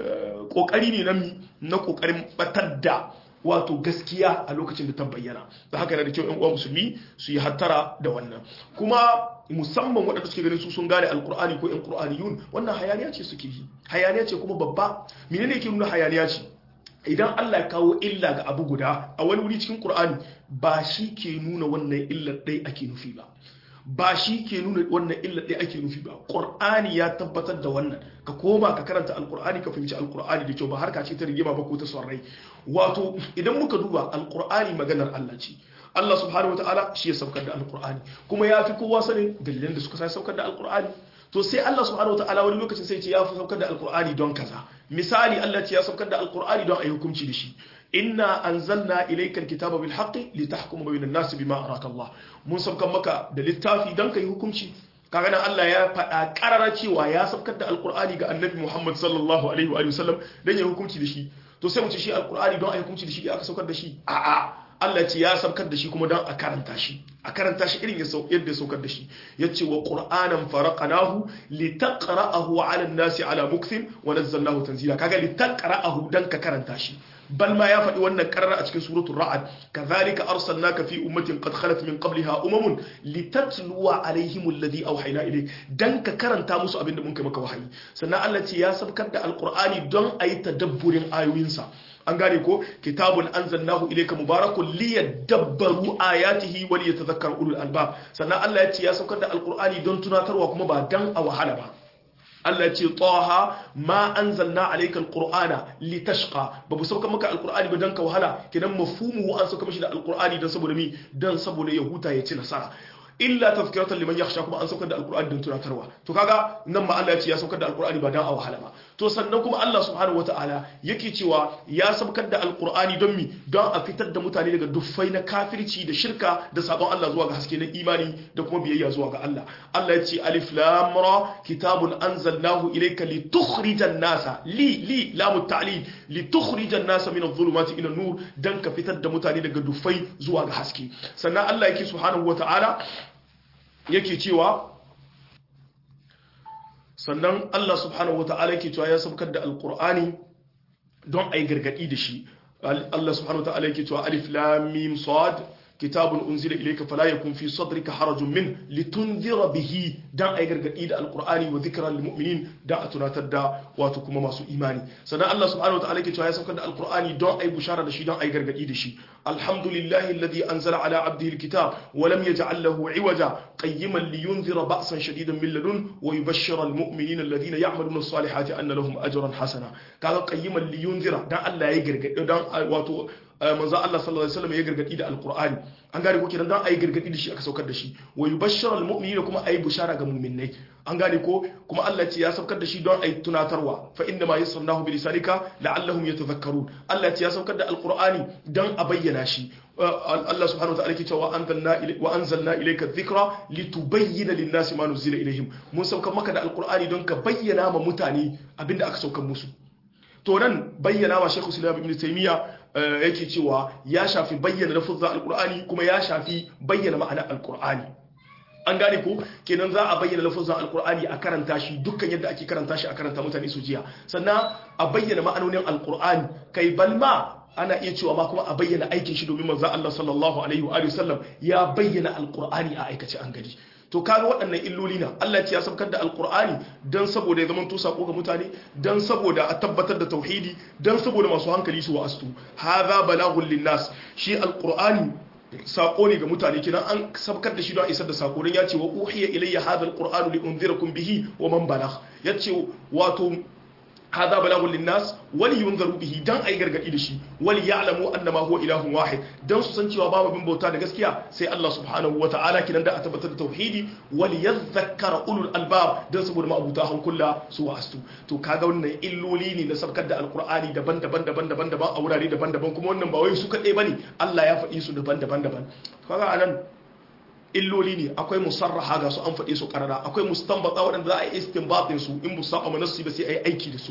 kokari ne na kokarin batar da wato gaskiya a lokacin da ta bayyana da haka yana da kyau ƴan uwa musulmi su yi hattara da wannan kuma musamman waɗanda suke ganin su sun gane alkur'ani ko ƴan qur'aniyun wannan hayaniya ce suke yi hayaniya ce kuma babba menene yake nuna hayaniya ce idan Allah ya kawo illa ga abu guda a wani wuri cikin qur'ani ba shi ke nuna wannan illar dai ake nufi ba ba shi ke nuna wannan illa ɗaya ake nufi ba ƙur'ani ya tabbatar da wannan ka koma ka karanta alƙur'ani ka fahimci alƙur'ani da kyau ba harka ce ta rigima ba ko ta son rai wato idan muka duba alƙur'ani maganar Allah ce Allah subhanahu wataala shi ya saukar da alƙur'ani kuma ya fi kowa sanin dalilan da suka sa saukar da alƙur'ani to sai Allah subhanahu wataala wani lokacin sai ce ya fi saukar da alƙur'ani don kaza misali Allah ce ya saukar da alƙur'ani don a yi hukunci da shi inna anzalna ilayka alkitaba bil haqqi litahkuma bayna an-nas bima araka Allah mun sabkan maka da littafi dan kai hukunci kaga nan Allah ya faɗa karara cewa ya sabkar da alqur'ani ga annabi Muhammad sallallahu alaihi wa sallam dan ya hukunci da shi to sai mu ce shi alqur'ani don ai hukunci da shi da aka saukar da shi a'a Allah ce ya sabkar da shi kuma dan a karanta shi a karanta shi irin yadda ya saukar da shi yace wa qur'anan faraqnahu litaqra'ahu 'ala an-nasi 'ala mukthin wa nazzalnahu tanzila kaga litaqra'ahu dan ka karanta shi bal ma ya faɗi wannan karara a cikin suratul ra'd kadhalika arsalnaka fi ummatin qad khalat min qabliha umamun litatluwa alaihim alladhi awhayna ilayk dan ka karanta musu abinda mun kai maka wahayi sannan Allah ce ya sabkar da alqur'ani don ayi tadabburin ayoyinsa an gane ko kitabun anzalnahu ilayka mubarakun liyadabbaru ayatihi wa liyatadhakkaru ulul albab sannan Allah ya ce ya saukar da alqur'ani don tunatarwa kuma ba dan a wahala ba Allah ce taha ma anzalna alayka alqur'ana litashqa babu sauka maka alqur'ani ba dan ka wahala kidan mafhumuhu an sauka mishi da alqur'ani dan saboda mi dan saboda ya huta ya ci nasara illa tazkiratan liman yakhsha kuma an saukar da alqur'ani don tunatarwa to kaga nan ma Allah ya ce ya saukar da alqur'ani ba dan a wahala ba to sannan kuma Allah subhanahu wataala yake cewa ya saukar da alqur'ani don mi don a fitar da mutane daga duffai na kafirci da shirka da sabon Allah zuwa ga haske na imani da kuma biyayya zuwa ga Allah Allah ya ce alif lam ra kitabun anzalnahu ilayka litukhrijan nasa li li lamut ta'lil litukhrijan nasa min adh-dhulumati ila an-nur dan ka fitar da mutane daga duffai zuwa ga haske sannan Allah yake subhanahu wataala yake cewa sannan Allah subhanahu wata'ala yake cewa ya sabkar da alqur'ani don ayi gargadi da shi Allah subhanahu wata'ala yake cewa alif lam mim sad kitabun unzila ilayka fala yakun fi sadrika harajun min litunzira bihi dan ayi gargadi da alqur'ani wa dhikra lil mu'minin da a tunatar da wato kuma masu imani sannan Allah subhanahu wata'ala yake cewa ya sabkar da alqur'ani don ayi bushara da shi don ayi gargadi da shi alhamdulillahi alladhi anzala ala abdihi alkitab wa lam yaj'al lahu 'iwaja qayyiman liyunzira ba'san shadidan min ladun wa yubashshira almu'minina alladhina ya'maluna as-salihati anna lahum ajran hasana kaga qayyiman liyunzira dan Allah ya gargadi dan wato manzo Allah sallallahu alaihi wasallam ya gargadi da alqur'ani an gane ko kiran dan ayi gargadi da shi aka saukar da shi wa yubashshiru almu'minina kuma ayi bushara ga mu'minai an gane ko kuma Allah ya ce ya saukar da shi don ayi tunatarwa fa inna ma yassarnahu bi lisanika la'allahum yatadhakkarun Allah ya ce ya saukar da alqur'ani dan a bayyana shi Allah subhanahu wa ta'ala ke cewa anzalna wa anzalna ilayka dhikra litubayyana lin-nasi ma nuzila ilayhim mun saukar maka da alqur'ani don ka bayyana ma mutane abinda aka saukar musu to nan bayyana wa Sheikh Islam Ibn Taymiyyah yake cewa ya shafi bayyana lafuzan alqur'ani kuma ya shafi bayyana ma'anar alqur'ani an gane ko kenan za a bayyana lafuzan alqur'ani a karanta shi dukkan yadda ake karanta shi a karanta mutane su jiya sannan a bayyana ma'anonin alqur'ani kai balma ana iya cewa ma kuma a bayyana aikin shi domin manzo Allah sallallahu alaihi wa sallam ya bayyana alqur'ani a aikace an gari to kaga waɗannan illoli na Allah ya saukar da alqur'ani dan saboda ya zama to sako ga mutane dan saboda a tabbatar da tauhidi dan saboda masu hankali su wa'astu hadha balaghul linnas shi alqur'ani sako ne ga mutane kinan an saukar da shi don isar da sako dan ya ce wa uhiya ilayya hadha alqur'anu li unzirakum bihi wa man balagh yace wato hada balagun linnas wali yunzaru bihi dan ai gargadi da shi wali ya'lamu annama huwa ilahun wahid dan su san cewa babu bin bauta da gaskiya sai Allah subhanahu wata'ala kidan da a tabbatar da tauhidi wali yadhakkara ulul albab dan saboda ma'abuta hankula su wasu to kaga wannan illoli ne na sabkar da alqur'ani daban-daban daban-daban daban a wurare daban-daban kuma wannan ba wai su kadai bane Allah ya faɗi su daban-daban daban kaga anan illoli ne akwai musarraha ga su an faɗe su karara akwai mustanbata waɗanda za a yi istinbatin su in musa a manassi ba sai a yi aiki da su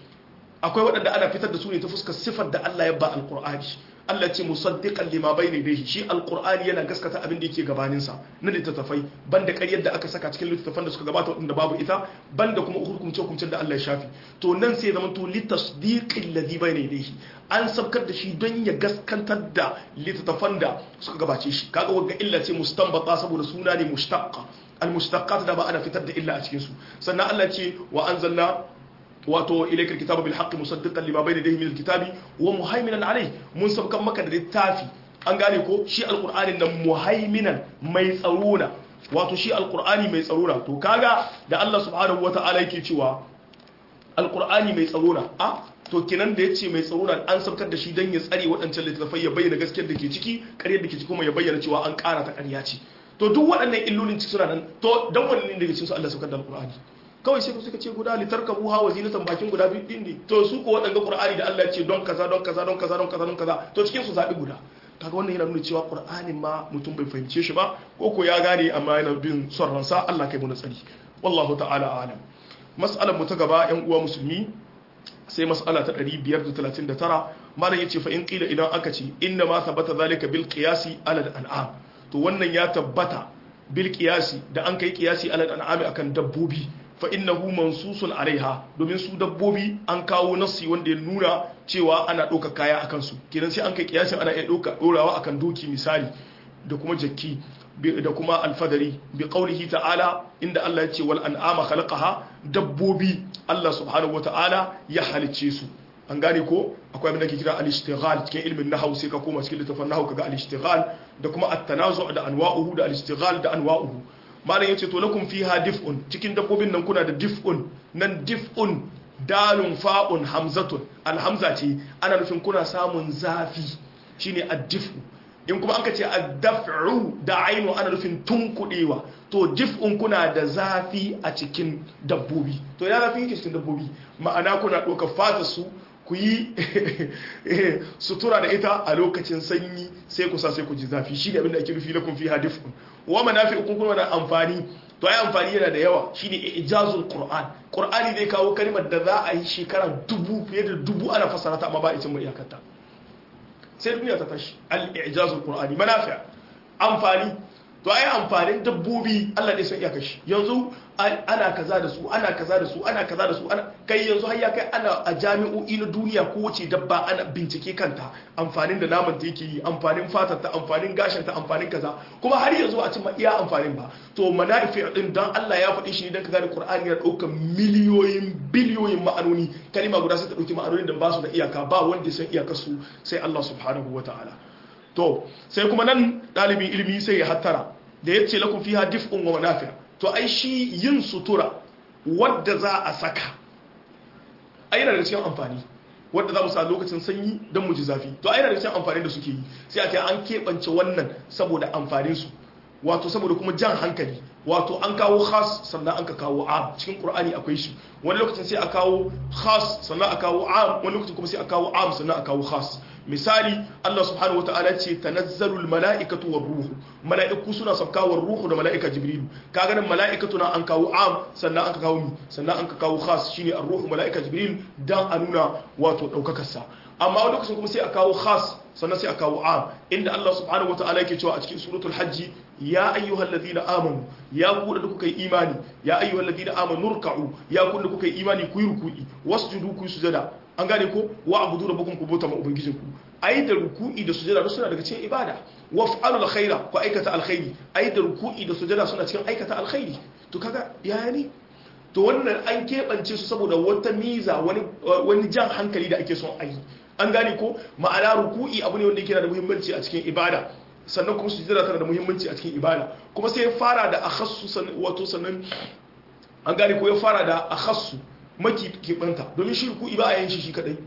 akwai waɗanda ana fitar da su ne ta fuskar sifar da Allah ya ba alqur'ani Allah ce musaddiqan lima bayna yadayhi shi alqur'ani yana gaskata abin da yake gabanin sa na littattafai banda ƙaryar da aka saka cikin littattafan da suka gabata wanda babu ita banda kuma hukunce hukuncin da Allah ya shafi to nan sai zaman to litasdiqil ladhi bayna yadayhi an sabkar da shi don ya gaskantar da littattafan da suka gabace shi kaga wagga illa ce mustanbata saboda suna ne mushtaqqa al mushtaqqat da ba ana fitar da illa a cikin su sannan Allah ce wa anzalna wato ilaikar kitabu bil haqqi musaddiqan lima bayna yadayhi min alkitabi wa muhaiminan alayh mun sabkan maka da littafi an gane ko shi alqur'anin nan muhaiminan mai tsarona wato shi alqur'ani mai tsarona to kaga da Allah subhanahu wataala yake cewa alqur'ani mai tsarona a to kinan da yace mai tsarona an sabkar da shi dan ya tsare waɗancan littafai ya bayyana gaskiyar da ke ciki ƙaryar da ke ciki kuma ya bayyana cewa an ƙara ta ƙarya ce to duk waɗannan illolin ciki suna nan to dan wannan daga cikin su Allah sabkar da alqur'ani kawai sai suka ce guda litarkabu hawa zinatan bakin guda biyu din ne to su ko wadanga qur'ani da Allah ya ce don kaza don kaza don kaza don kaza don kaza to cikin su zabi guda kaga wannan yana nuna cewa qur'anin ma mutum bai fahimce shi ba ko ko ya gane amma yana bin son ransa Allah kai mu nasari wallahu ta'ala a'lam mas'alar mu ta gaba yan uwa musulmi sai mas'ala ta ɗari biyar da talatin da tara malam yace fa in qila idan aka ce inna ma thabata zalika bil qiyasi ala al-an'am to wannan ya tabbata bil qiyasi da an kai qiyasi ala al-an'am akan dabbobi fa innahu mansusun alaiha domin su dabbobi an kawo nassi wanda ya nuna cewa ana ɗauka kaya akan su kenan sai an kai kiyasin ana iya ɗauka ɗorawa akan doki misali da kuma jakki da kuma alfadari bi qaulihi ta'ala inda Allah ya ce wal an'ama khalaqaha dabbobi Allah subhanahu wata'ala ya halicce su an gane ko akwai abin da ke kira al-ishtighal cikin ilmin nahwu sai ka koma cikin littafin nahwu kaga al-ishtighal da kuma at-tanazu' da anwa'uhu da al-ishtighal da anwa'uhu malam yace to lakum fiha dif'un cikin dabbobin nan kuna da dif'un nan dif'un dalun fa'un hamzatun alhamza ce ana nufin kuna samun zafi shine ad-dif'u in kuma anka ce ad-daf'u da ainu ana nufin tunkudewa to dif'un kuna da zafi a cikin dabbobi to ya zafi yake cikin dabbobi ma'ana kuna doka fata su ku yi sutura da ita a lokacin sanyi sai ku sa sai ku ji zafi shi ne abinda ake rufi lakum fiha dif'un wa manafi'ukum kuma da amfani to ai amfani yana da yawa shine ijazul qur'an qur'ani zai kawo kalmar da za a yi shekara dubu fiye da dubu ana fassara ta amma ba ita mu iyakarta sai duniya ta tashi al-ijazul qur'ani manafi' amfani to ai amfanin dabbobi Allah ne san iyakar shi yanzu ana kaza da su ana kaza da su ana kaza da su ana kai yanzu har ya kai ana a jami'o'i na duniya ko wace dabba ana bincike kanta amfanin da naman ta yake yi amfanin fatar ta amfanin gashin ta amfanin kaza kuma har yanzu a cimma iya amfanin ba to manafi' din dan Allah ya faɗi shi ne dan kaza da Qur'ani ya dauka miliyoyin biliyoyin ma'anoni kalima guda sai ta dauki ma'anonin da ba su da iyaka ba wanda san iyakar su sai Allah subhanahu wataala to sai kuma nan dalibin ilimi sai ya hattara da yace lakum fiha dif'un wa manafi' to ai shi yin sutura wadda za a saka ai yana da cikin amfani wadda za mu sa lokacin sanyi don mu ji zafi to ai yana da cikin amfani da suke yi sai a ce an keɓance wannan saboda amfanin su wato saboda kuma jan hankali wato an kawo khas sannan an ka kawo am cikin qur'ani akwai shi wani lokacin sai a kawo khas sannan a kawo am wani lokacin kuma sai a kawo am sannan a kawo khas misali Allah subhanahu wataala ce tanazzalul mala'ikatu war ruhu mala'iku suna sabkawar ruhu da mala'ika jibril kaga nan mala'ikatu na an kawo am sannan an ka kawo mi sannan an ka kawo khas shine ar-ruhu mala'ika jibril dan a nuna wato daukakar sa amma wani lokacin kuma sai a kawo khas sannan sai a kawo am inda Allah subhanahu wataala yake cewa a cikin suratul hajj ya ayyuhalladhina amanu ya ku da kuka yi imani ya ayyuhalladhina amanu ruk'u ya ku da kuka yi imani ku yi ruku'i wasjudu ku yi sujada an gane ko wa abudu rabbukum ku bauta ma ubangijinku ai da ruku'i da sujada da suna daga cikin ibada waf'alul khaira ku aikata alkhairi ai da ruku'i da sujada suna cikin aikata alkhairi to kaga yaya ne to wannan an keɓance su saboda wata miza wani wani jan hankali da ake son a yi an gane ko ma'ana ruku'i abu ne wanda yake da muhimmanci a cikin ibada sannan kuma sujada tana da muhimmanci a cikin ibada kuma sai ya fara da akhassu wato sannan an gane ko ya fara da akhassu maki kibanta domin shi ruku'i ba a yin shi shi kadai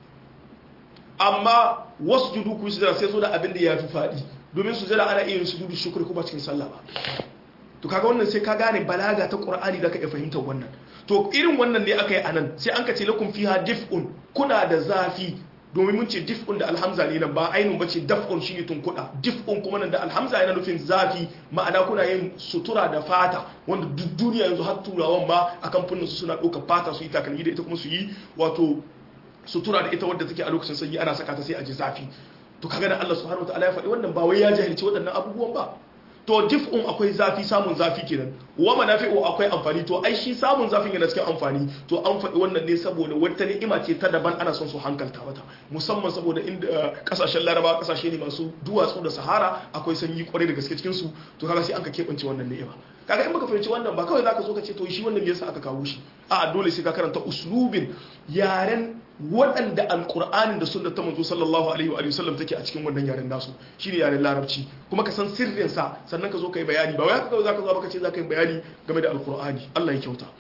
amma wasu judu ku sujada sai zo da abin da yafi fadi domin sujada ana iya yin sujudu shukri kuma cikin sallah ba to kaga wannan sai ka gane balaga ta Qur'ani da ka iya fahimtar wannan to irin wannan ne aka yi anan sai an ka ce lakum fiha dif'un kuna da zafi domin mun ce dif'un da alhamza ne nan ba ainun bace daf'un shine tunkuda dif'un kuma nan da alhamza yana nufin zafi ma'ana kuna yin sutura da fata wanda duk duniya yanzu har turawan ma a kamfanin su suna ɗaukar fata su yi takalmi da ita kuma su yi wato sutura da ita wadda take a lokacin sanyi ana saka ta sai a ji zafi to kaga da Allah subhanahu wataala ya faɗi wannan ba wai ya jahilci waɗannan abubuwan ba to dif'un akwai zafi samun zafi kenan wa manafi'u akwai amfani to ai shi samun zafin yana cikin amfani to an faɗi wannan ne saboda wata ni'ima ce ta daban ana son su hankalta mata musamman saboda inda kasashen Laraba kasashe ne masu duwatsu da Sahara akwai sanyi kwarai da gaske cikin su to kaga sai an ka kebance wannan ni'ima kaga in baka fahimci wannan ba kawai zaka zo ka ce to shi wannan me yasa aka kawo shi a dole sai ka karanta uslubin yaren waɗanda alƙur'anin da sunna ta manzo sallallahu alaihi wa sallam take a cikin wannan yaren nasu shine yaren larabci kuma ka san sirrin sa sannan ka zo kai bayani ba wai haka zaka zo baka ce zaka yi bayani game da alƙur'ani Allah ya kyauta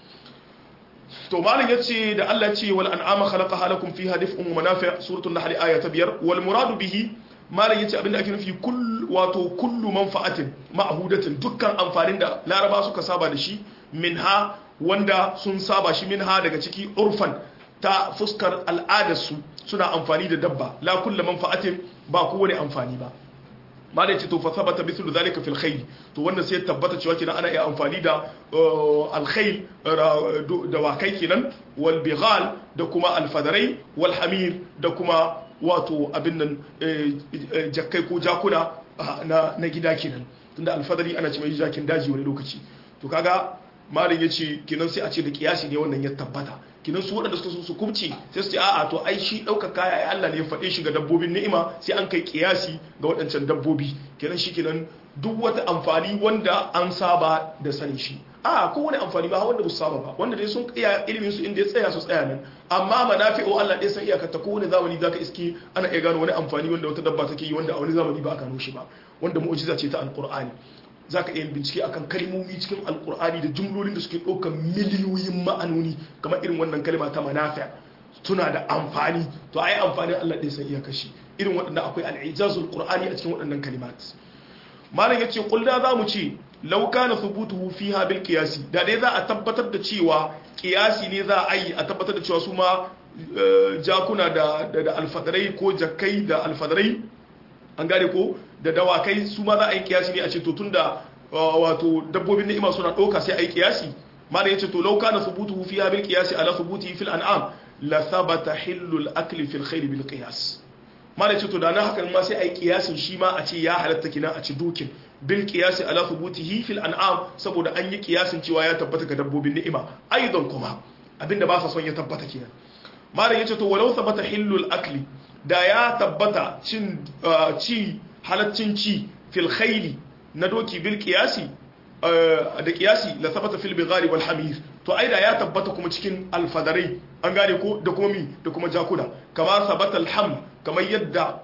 to malam yace da Allah ya ce wal an'ama khalaqaha lakum fiha dif'un wa manafi' suratul nahl aya ta biyar wal muradu bihi malam yace abinda ake nufi kull wato kullu manfa'atin ma'hudatin dukkan amfanin da laraba suka saba da shi minha wanda sun saba shi minha daga ciki urfan ta fuskar al'adarsu suna amfani da dabba la kullu manfa'atin ba kowane amfani ba ma da ce to fa sabata mithlu zalika fil khayl to wannan sai tabbata cewa kenan ana iya amfani da al khayl da wakai kenan wal bighal da kuma al fadarai wal hamir da kuma wato abin nan jakkai ko jakuna na na gida kenan tunda al fadari ana ce mai jakin daji wani lokaci to kaga malin yace kenan sai a ce da kiyasi ne wannan ya tabbata kinan su waɗanda suka so su kubce sai su ce a'a to ai shi ɗauka kaya ai Allah ne ya faɗe shi ga dabbobin ni'ima sai an kai kiyasi ga waɗancan dabbobi kenan shi kenan duk wata amfani wanda an saba da sani shi a ko wani amfani ba wanda ba su saba ba wanda dai sun iya ilimin su inda ya tsaya su tsaya nan amma manafi'u Allah dai san iyakar ta ko wani zamani zaka iske ana iya gano wani amfani wanda wata dabba take yi wanda a wani zamani ba a gano shi ba wanda mu'jiza ce ta alqur'ani za ka iya bincike akan kalmomi cikin alkur'ani da jumlolin da suke ɗaukar miliyoyin ma'anoni kamar irin wannan kalma ta manafi tuna da amfani to ai amfanin Allah ɗaya san iya kashi irin waɗanda akwai al'ijazul qur'ani a cikin waɗannan kalimat malam yace kullu za mu ce law kana thubutuhu fiha bil qiyasi da dai za a tabbatar da cewa qiyasi ne za a yi a tabbatar da cewa su ma jakuna da da alfadarai ko jakkai da alfadarai an gane ko da dawakai su ma za a yi kiyasi ne a ce to tunda wato dabbobin ni'ima suna ɗauka sai a yi kiyasi ma da ya ce to lauka na subutu fi bil kiyasi ala subuti fil an'am la sabata hillul akli fil khair bil qiyas ma da ya ce to da na hakan ma sai a yi kiyasin shi ma a ce ya halatta kina a ci dukin bil qiyasi ala subutihi fil an'am saboda an yi kiyasin cewa ya tabbata ga dabbobin ni'ima aidan kuma abinda ba sa son ya tabbata kenan ma da ya ce to walau sabata hillul akli da ya tabbata cin ci halaccin ci fil khayli na doki bil qiyasi da qiyasi la sabata fil bighari wal hamir to aida ya tabbata kuma cikin alfadarai an gane ko da kuma mi da kuma jakuna kama sabata al ham kamar yadda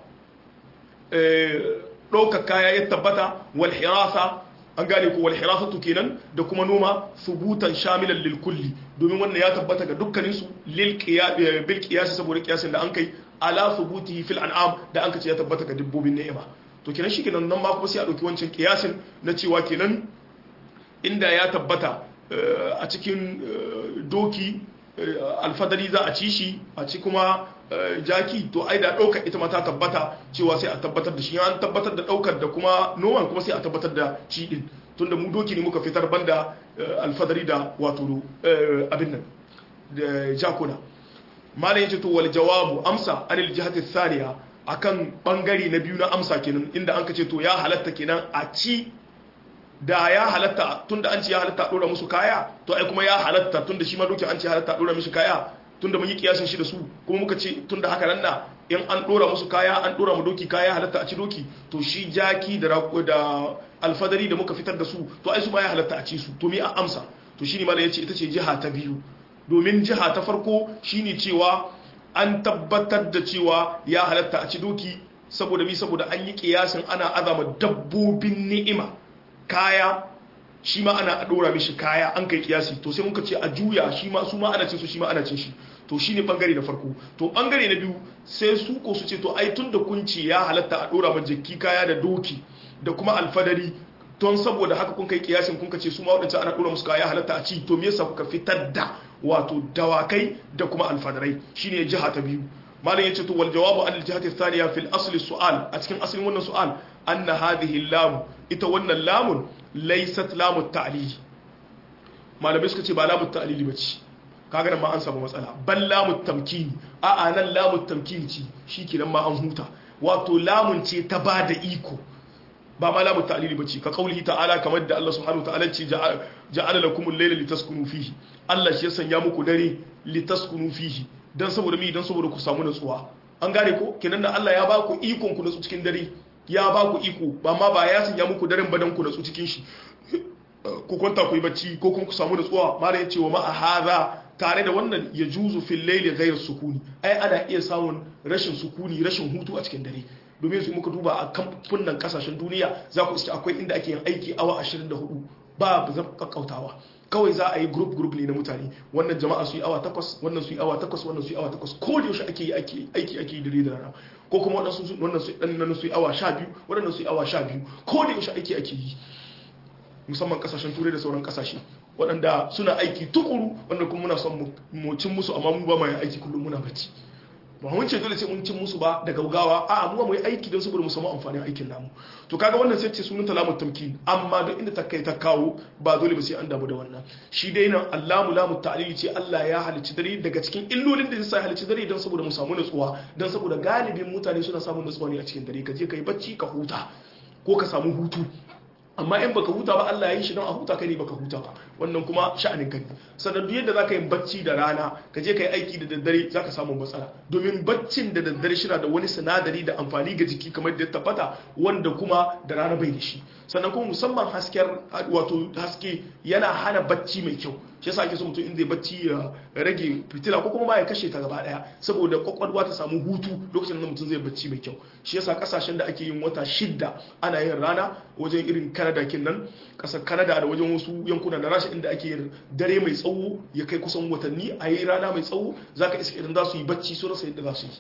doka kaya ya tabbata wal hirasa an gane ko wal hirasatu kenan da kuma noma subutan shamilan lil kulli domin wannan ya tabbata ga dukkanin su lil qiyas bil qiyasi saboda qiyasin da an kai ala subutihi fil an'am da an kace ya tabbata ga dabbobin ni'ima to kenan shi kenan nan ma kuma sai a dauki wancan kiyasin na cewa kenan inda ya tabbata a cikin doki alfadari za a ci shi a ci kuma jaki to ai da daukar ita ma ta tabbata cewa sai a tabbatar da shi an tabbatar da daukar da kuma noman kuma sai a tabbatar da ci din tunda mu doki ne muka fitar banda alfadari da wato abin nan da jakuna malam yace to wal jawabu amsa anil jihati thaniya akan bangare na biyu na amsa kenan inda an kace to ya halatta kenan a ci da ya halatta tunda an ci ya halatta dora musu kaya to ai kuma ya halatta tunda shi ma doki an ci halatta dora musu kaya tunda mun yi kiyasin shi da su kuma muka ce tunda haka nan na in an dora musu kaya an dora mu doki kaya halatta a ci doki to shi jaki da da alfadari da muka fitar da su to ai su ma ya halatta a ci su to mi a amsa to shine malam yace ita ce jiha ta biyu domin jiha ta farko shine cewa an tabbatar da cewa ya halatta a ci doki saboda mi saboda an yi kiyasin ana azama dabbobin ni'ima kaya shi ma ana dora mishi kaya an kai kiyasi to sai muka ce a juya shi ma su ma ana cin su shi ma ana cin shi to shine bangare na farko to bangare na biyu sai su ko su ce to ai tunda kun ce ya halatta a dora ma jakki kaya da doki da kuma alfadari don saboda haka kun kai kiyasin kun ce su ma wadancan ana dora musu kaya halatta a ci to me yasa kuka fitar da wato dawakai da kuma alfadarai shine jiha ta biyu malam yace to wal jawabu an al-jihati ath-thaniya fil asli su'al a cikin asalin wannan su'al anna hadhihi lam ita wannan lamun laysat lamu at-ta'lil malamai suka ce ba lamu at-ta'lil bace kaga nan ma an samu matsala bal lamu at-tamkin a a nan lamu at-tamkin ce shikenan ma an huta wato lamun ce ta bada iko ba ma lamu at-ta'lil bace ka kaulihi ta'ala kamar da Allah subhanahu wa ta'ala ce ja'ala lakum al-layla litaskunu fihi Allah shi ya sanya muku dare litaskunu fihi dan saboda mi dan saboda ku samu nutsuwa an gane ko kenan da Allah ya ba ku ikon ku nutsu cikin dare ya ba ku iko ba ma ba ya sanya muku daren badan ku nutsu cikin shi ku kwanta ku yi bacci ko kuma ku samu nutsuwa mala ya ce wa ma hadha tare da wannan ya juzu fil layli ghayr sukuni ai ana iya samun rashin sukuni rashin hutu a cikin dare domin su muka duba a kamfunan kasashen duniya za ku iske akwai inda ake yin aiki awa ashirin da hudu ba zan kakkautawa kawai za a yi group group ne na mutane wannan jama'a su yi awa takwas wannan su yi awa takwas wannan su yi awa takwas ko da yaushe ake yi aiki ake yi dare da rana ko kuma wadansu wannan su dan su yi awa sha biyu wadannan su yi awa sha biyu ko da yaushe aiki ake yi musamman kasashen turai da sauran kasashe waɗanda suna aiki tukuru wanda kuma muna son mu cin musu amma mu ba mu yi aiki kullum muna bacci ba mun ce dole sai mun cin musu ba da gaugawa a mu ba mu yi aiki don saboda mu samu amfanin aikin namu to kaga wannan sai ce sunan talamu tamkin amma duk inda ta kai ta kawo ba dole ba sai an damu da wannan shi dai nan Allahu lamu ta'lili ce Allah ya halicci dare daga cikin illolin da yasa halicci dare don saboda mu samu nutsuwa don saboda galibin mutane suna samun nutsuwa ne a cikin dare ka je kai bacci ka huta ko ka samu hutu amma in baka huta ba Allah ya yi shi don a huta kai ne baka huta ba wannan kuma sha'anin kai sannan duk yadda zaka yi bacci da rana ka je kai aiki da daddare zaka samu matsala domin baccin da daddare shi na da wani sinadari da amfani ga jiki kamar da ya tabbata wanda kuma da rana bai da shi sannan kuma musamman hasken wato haske yana hana bacci mai kyau shi yasa ake so mutum in zai bacci ya rage fitila ko kuma ba ya kashe ta gaba daya saboda kwakwalwa ta samu hutu lokacin da mutum zai bacci mai kyau shi yasa kasashen da ake yin wata shidda ana yin rana wajen irin Canada kenan kasar Canada da wajen wasu yankuna na Rasha inda ake yin dare mai tsawo ya kai kusan watanni a yi rana mai tsawo zaka iska idan za su yi bacci su rasa yadda za su yi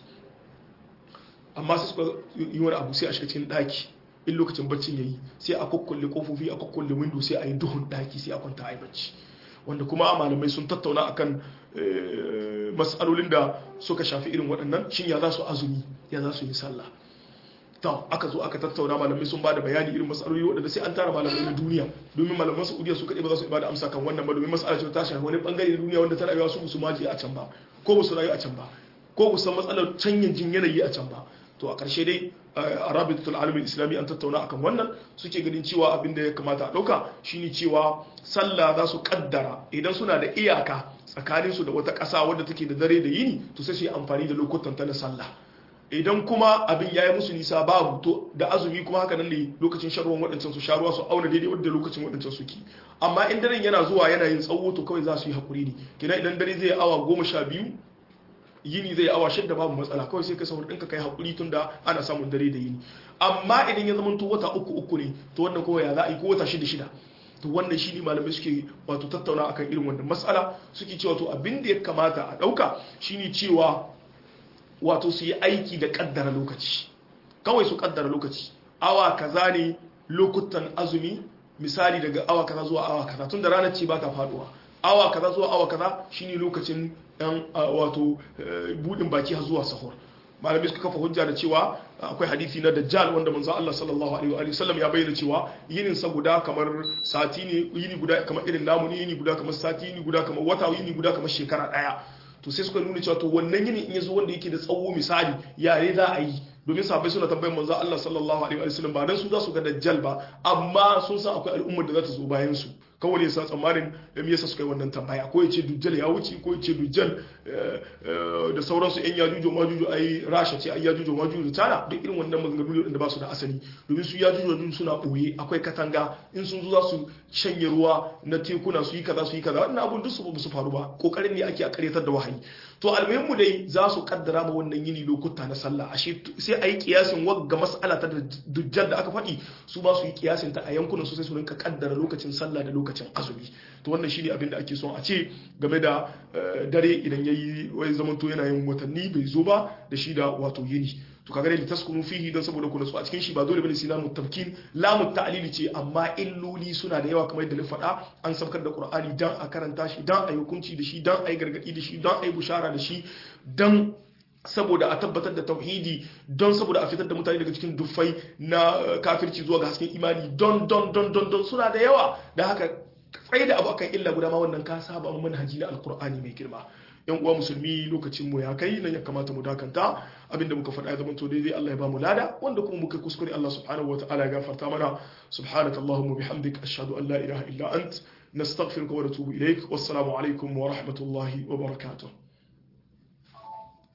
amma sai suka yi wani abu sai a shiga cikin daki in lokacin baccin yayi sai a kokkulle kofofi a kokkulle window sai a yi duhun daki sai a kwanta a yi bacci wanda kuma malamai sun tattauna akan mas'alolin da suka shafi irin waɗannan shin ya za su azumi ya za su yi sallah to aka zo aka tattauna malamai sun bada bayani irin mas'aloli waɗanda sai an tara malamai na duniya domin malaman Saudiya su kaɗai ba za su bada amsa kan wannan ba domin mas'alar ce ta shafi wani bangare na duniya wanda ta rayuwa su su maji a can ba ko ba su rayu a can ba ko ba su san matsalar canjin yanayi a can ba to a ƙarshe dai a rabitatul alamin islami an tattauna akan wannan suke ganin cewa abin da ya kamata a ɗauka shine cewa sallah za su kaddara idan suna da iyaka tsakaninsu da wata ƙasa wadda take da dare da yini to sai su yi amfani da lokutan ta na sallah idan kuma abin ya yi musu nisa babu to da azumi kuma haka nan ne lokacin sharuwan waɗancan su sharuwa su auna daidai wadda lokacin waɗancan suke amma in daren yana zuwa yana yin tsawo to kawai za su yi haƙuri ne kina idan dare zai awa goma sha biyu yini zai awa shidda babu matsala kawai sai ka saurin ɗinka kai haƙuri tun da ana samun dare da yini amma idan ya zama to wata uku uku ne to wannan kawai ya za a yi ko wata shida shida to wannan shi ne malamai suke wato tattauna akan irin wannan matsala suke cewa to abin da ya kamata a ɗauka shine cewa wato su yi aiki da kaddara lokaci kawai su kaddara lokaci awa kaza ne lokutan azumi misali daga awa kaza zuwa awa kaza tun da ranar ce ba ta faduwa awa kaza zuwa awa kaza shine lokacin yan wato budin baki har zuwa sahur malamai suka kafa hujja da cewa akwai hadisi na dajjal wanda manzo Allah sallallahu alaihi wa sallam ya bayyana cewa yinin sa guda kamar sati ne yini guda kamar irin namu ne yini guda kamar sati yini guda kamar wata yini guda kamar shekara daya to sai suka nuna cewa to wannan yini in yazo wanda yake da tsawo misali yare za a yi domin sahabbai suna tambayar manzo Allah sallallahu alaihi wa sallam ba dan su za su ga dajjal ba amma sun san akwai al'ummar da za ta zo bayan su kawai ya sa tsammanin da me yasa suka yi wannan tambaya ko ya ce dujjal ya wuce ko ya ce dujjal da sauransu yan yajuju majuju ai rasha ce ai yajuju majuju tana duk irin wannan maganganu da ba su da asali domin su yajuju majuju suna boye akwai katanga in sun zo za su shanye ruwa na tekuna su yi kaza su yi kaza wannan abun duk su ba su faru ba kokarin ne ake a karyatar da wahayi to almuhimmu dai za su kaddara ma wannan yini lokuta na sallah ashe sai ayi kiyasin wagga mas'ala ta dujjal da aka faɗi su ba su yi kiyasin ta a yankunan su sai su rinka kaddara lokacin sallah da lokacin azumi to wannan shine abin da ake son a ce game da dare idan yayi wai zaman to yana yin watanni bai zo ba da shi da wato yini to kaga dai litaskunu fihi dan saboda ku nasu a cikin shi ba dole bane sai lamu tafkin lamu ta'lili ce amma illoli suna da yawa kamar yadda na faɗa an sabkar da Qur'ani dan a karanta shi dan a yi hukunci da shi dan a yi gargadi da shi dan a yi bushara da shi dan saboda a tabbatar da tauhidi don saboda a fitar da mutane daga cikin dufai na kafirci zuwa ga hasken imani don don don don don suna da yawa da haka tsaye da abu akan illa guda ma wannan ka saba manhaji na alkur'ani mai girma yan uwa musulmi lokacin mu ya kai nan ya kamata mu dakanta abinda muka faɗa ya zama to daidai Allah ya ba mu lada wanda kuma muka kuskure Allah subhanahu wataala ya gafarta mana subhanakallahumma bihamdik ashhadu an la ilaha illa ant nastaghfiruka wa natubu ilaik wassalamu alaikum wa rahmatullahi wa barakatuh